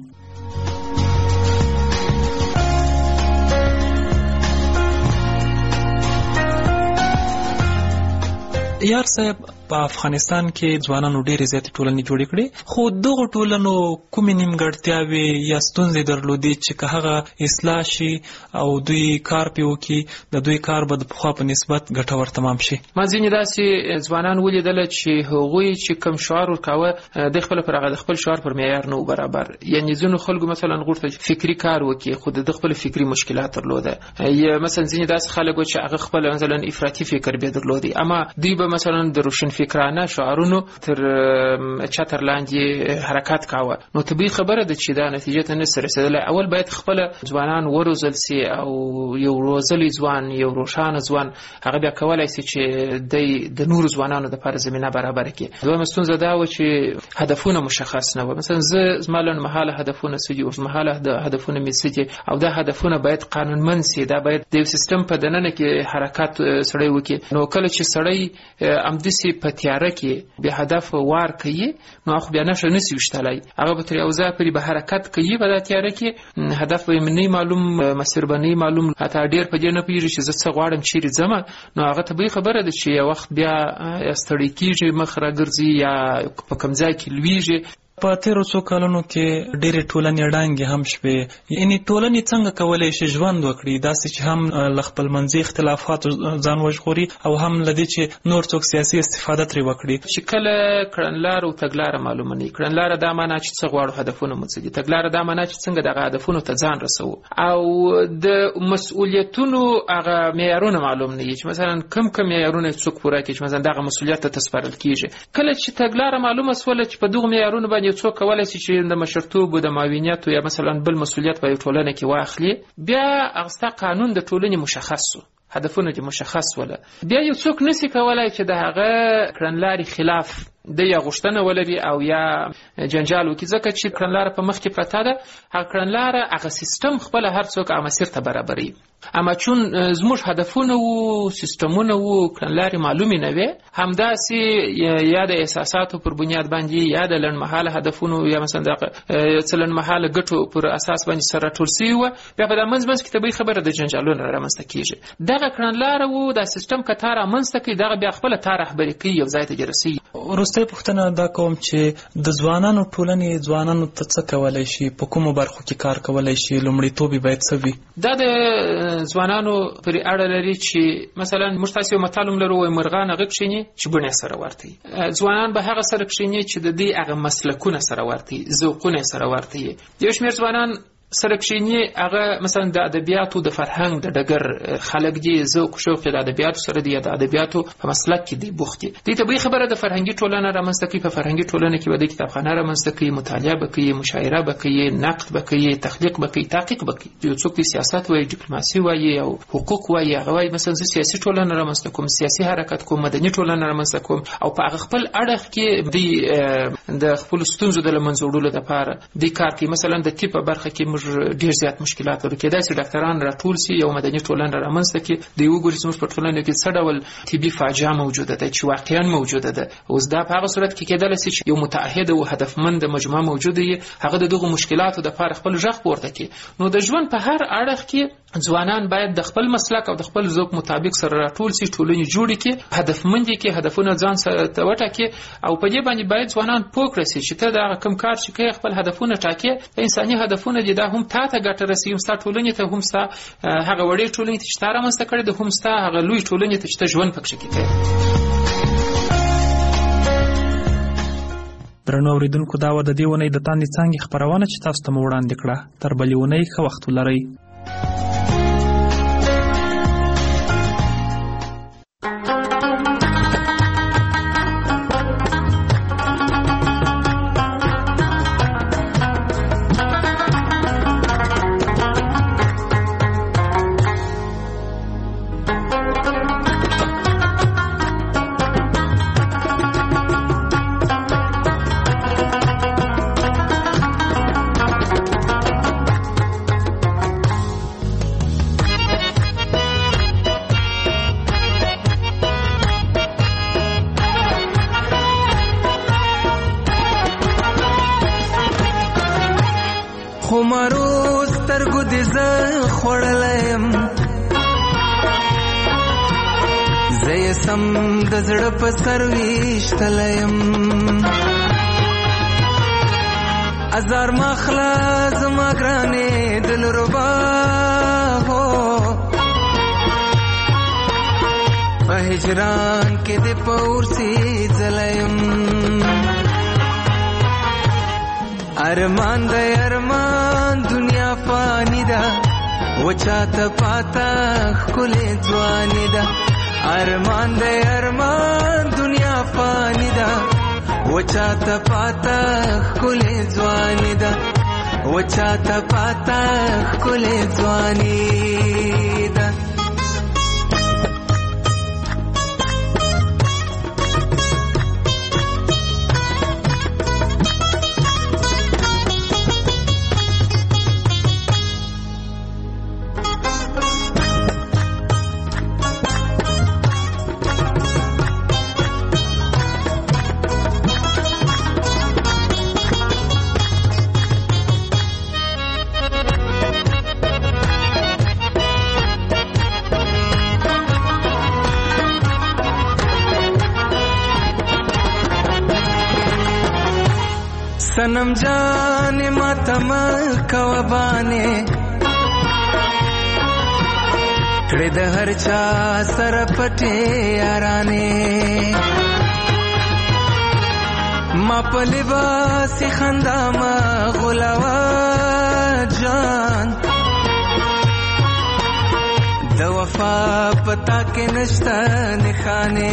یار صاحب، په افغانستان کې ځوانانو ډېرې زیاتې ټولنې جوړې کړې، خو دغو ټولنو کومې نیمګړتیاوې یا ستونزې درلودې چې که هغه اصلاح شي او دوی کار پرې وکړي، د دوی کار به د پخوا په نسبت ګټور تمام شي؟ ما ځینې داسې ځوانان ولیدله چې هغوی چې کوم شعار ورکاوه د خپل پر هغه د خپل شعار پر معیار نه برابر. یعنې ځینو خلکو مثلا غوښتل فکري کار وکړي خو د خپل فکري مشکلات درلوده، یا مثلا ځینې داسې خلک چې هغه خپل مثلا افراطي فکر به درلودي، اما دوی به مثلا د روشن فکرانه شعارونو تر چتر لاندې حرکت کاوه. نو طبیعي خبره ده چې دا نتیجه ته نسي رسیدلی. اول باید خپل ځوانان وروزل سي او یو روزلی ځوان، یو روښانه ځوان هغه بیا کولای سي چې د نورو ځوانانو دپاره زمینه برابره کړي. دویمه ستونزه دا وه چې هدفونه مشخص نه وه. مثلا زه زما لنډمهاله هدفونه څه دي، اوږدمهاله هدفونه مې څه دي، او دا هدفونه باید قانونمند سي. دا باید د یو سیستم په دننه کې حرکت سړی وکړي. نو کله چې سړی همداسې په تیاره کې به هدف وار کوي، نو خو بیا نشه نسی وشتلی، هغه به تر یو ځای پورې به حرکت کوي، په دا تیاره کې هدف به یې نه معلوم، مسیر به نه معلوم، حتی ډېر په دې نه پوهېږي چې زه څه غواړم، چیرې ځمه. نو هغه طبیعي خبره ده چې یو وخت بیا ستړی کېږي، مخ راګرځي یا په کوم ځای کې لویږي. په تیرو څو کلونو کې ډېرې ټولنې ړنګې هم شوې. یعنې ټولنې څنګه کولی شي ژوند وکړي داسې چې هم له خپلمنځي اختلافاتو ځان وژغوري او هم له دې چې نور څوک سیاسي استفاده ترې وکړي. چې کله کړنلاره او تګلاره معلومه نه وي، کړنلاره دا معنا چې څه غواړو، هدفونه مو څه دي، تګلاره دا معنا چې څنګه دغه هدفونو ته ځان رسوو، او د مسؤلیتونو هغه معیارونه معلوم نه وي چې مثلا کم کم معیارونه څوک پوره کړي چې مثلا دغه مسؤلیت ته تسپارل کېږي. کله چې تګلاره معلومه سوله چې په دغو معیارونو باندې څوک کولی شي چې د مشرتوب او د معاونیت یا مثلا بل مسؤلیت په یو ټولنه کې واخلي، بیا هغه ستا قانون د ټولنې مشخص شو، هدفونه دې مشخص وله، بیا یو څوک نسی کولی چې د هغه کړنلارې خلاف د یا غوښتنه ولري او یا جنجال وکړي، ځکه چې کړنلاره په مخ کې پرته ده. هغه کړنلاره هغه سیستم خپله هر څوک هغه مسیر ته برابروي. اما چون زموږ هدفونه وو، سیستمونه وو، کړنلارې معلومې نه وې، همداسې یا د احساساتو پر بنیاد باندې یا د لنډمهاله هدفونو یا مثلا د څه لنډمهاله ګټو پر اساس باندې سره راټول سوي وه، بیا په دا منځ منځ کې طبیعي خبره د جنجالونو رامنځته کېږي. دغه کړنلاره وو، دا سیستم که تا رامنځته کوي، دغه بیا خپله تا رهبري کوي، یو ځای ته دې رسوي. وروستۍ پوښتنه دا کوم چې د ځوانانو ټولنې ځوانانو ته څه کولی شي، په کومو برخو کې کار کولی شي، لومړیتوب یې باید څه وي؟ دا د ځوانانو پرې اړه لري چې مثلا موږ تاسې یو متل هم لرو، وایي مرغان هغه کښېني چې بڼې سره ورته وي. ځوانان به هغه سره کښېني چې د دې هغه مسلکونه سره ورته وي، ذوقونه سره ورته وي. یو شمېر ځوانان سره کښېني هغه مثلا د ادبیاتو د فرهنګ د ډګر خلک دي، ذوق شوق د ادبیاتو سره دي، د ادبیاتو په مسلک کې دي بوخت دي. دې طبیعي خبره د فرهنګي ټولنه رامنځته کوي، په فرهنګي ټولنه کې به د کتابخانه رامنځته کوي، مطالعه به کوي، مشاعره به کوي، نقد به کوي، تخلیق به کوي، تحقیق به کوي. یو څوک د سیاست وایي، ډیپلوماسي وایي او حقوق وایي، هغه وایي مثلا زه سیاسي ټولنه رامنځته کوم، سیاسي حرکت کوم، مدني ټولنه رامنځته کوم، او په هغه خپل اړخ کې د خپلو ستونزو د له منځه وړلو دپاره دې کار کوي. مثلا د طب په برخه کې موږ ډېر زیات مشکلات لرو، کېدای شي ډاکټران راټول سي، یو مدني ټولنه رامنځته کړي، د یو ګوري زموږ په ټولنه کې څه ډول طبي فاجعه موجوده ده چې واقعا موجوده ده. اوس دا په هغه صورت کې کېدلی شي چې یو متعهد او هدفمند مجموعه موجوده وي، هغه د دغو مشکلاتو دپاره خپل غږ پورته کړي. نو د ژوند په هر اړخ کې ځوانان باید د خپل مسلک او د خپل ذوق مطابق سره راټول سي، ټولنې جوړې کړي، هدفمند کړي، هدفونه ځان سره وټاکي، او په دې باندې باید ځوانان پوه کړي چې ته دا کوم کار چې کوي خپل هدفونه ټاکي، انساني هدفونه دي، دا هم تا ته ګټه رسوي، هم ستا ټولنې ته، هم ستا هغه وړې ټولنې ته چې تا رامنځته کړې ده، هم ستا هغه لوی ټولنې ته چې ته ژوند پکښې کوې. درنو اورېدونکو، دا وه د دې اونۍ د تاندې څانګې خپرونه چې تاسو ته مو وړاندې کړه. تر بلې اونۍ ښه وخت ولرئ. زړه په سر ویشتلیم ازار مخلا زما ګرانې دلربا هو په هجران کې د پورسي ځلیم ارمان د ارمان دنیا فانی ده وچاته پاتا ښکلې ځواني ده ارمان د ارمان دنیا فانی ده وچاته پاتا ښکلې ځواني ده وچاته پاتا ښکلې ځواني ده صنم جان ماتم کوبانه کړه د هر چا سره پټه یارانه ما په لباس خندا ما غلاوا جان د وفا پتا کې نشتا نخانه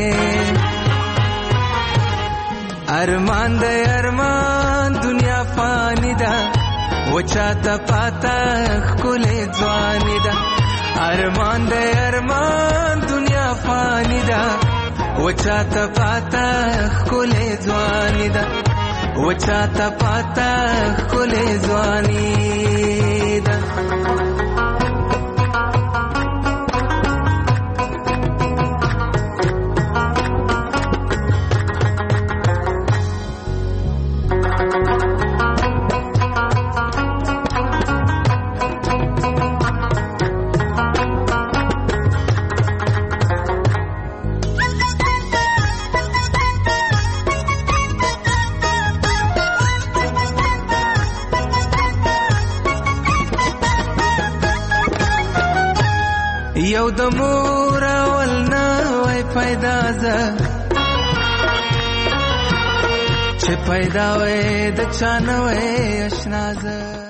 ارمان د ارمان دنیا فانی ده وچا ته پاتا خله ځواني ده ارمان د ارمان دنیا فانی ده وچا ته پاتا خله ځواني ده وچا ته پاتا خله ځواني ده یو د مور اول نه وای پیدا ز چې پیدا وای د چانه وای آشنا ز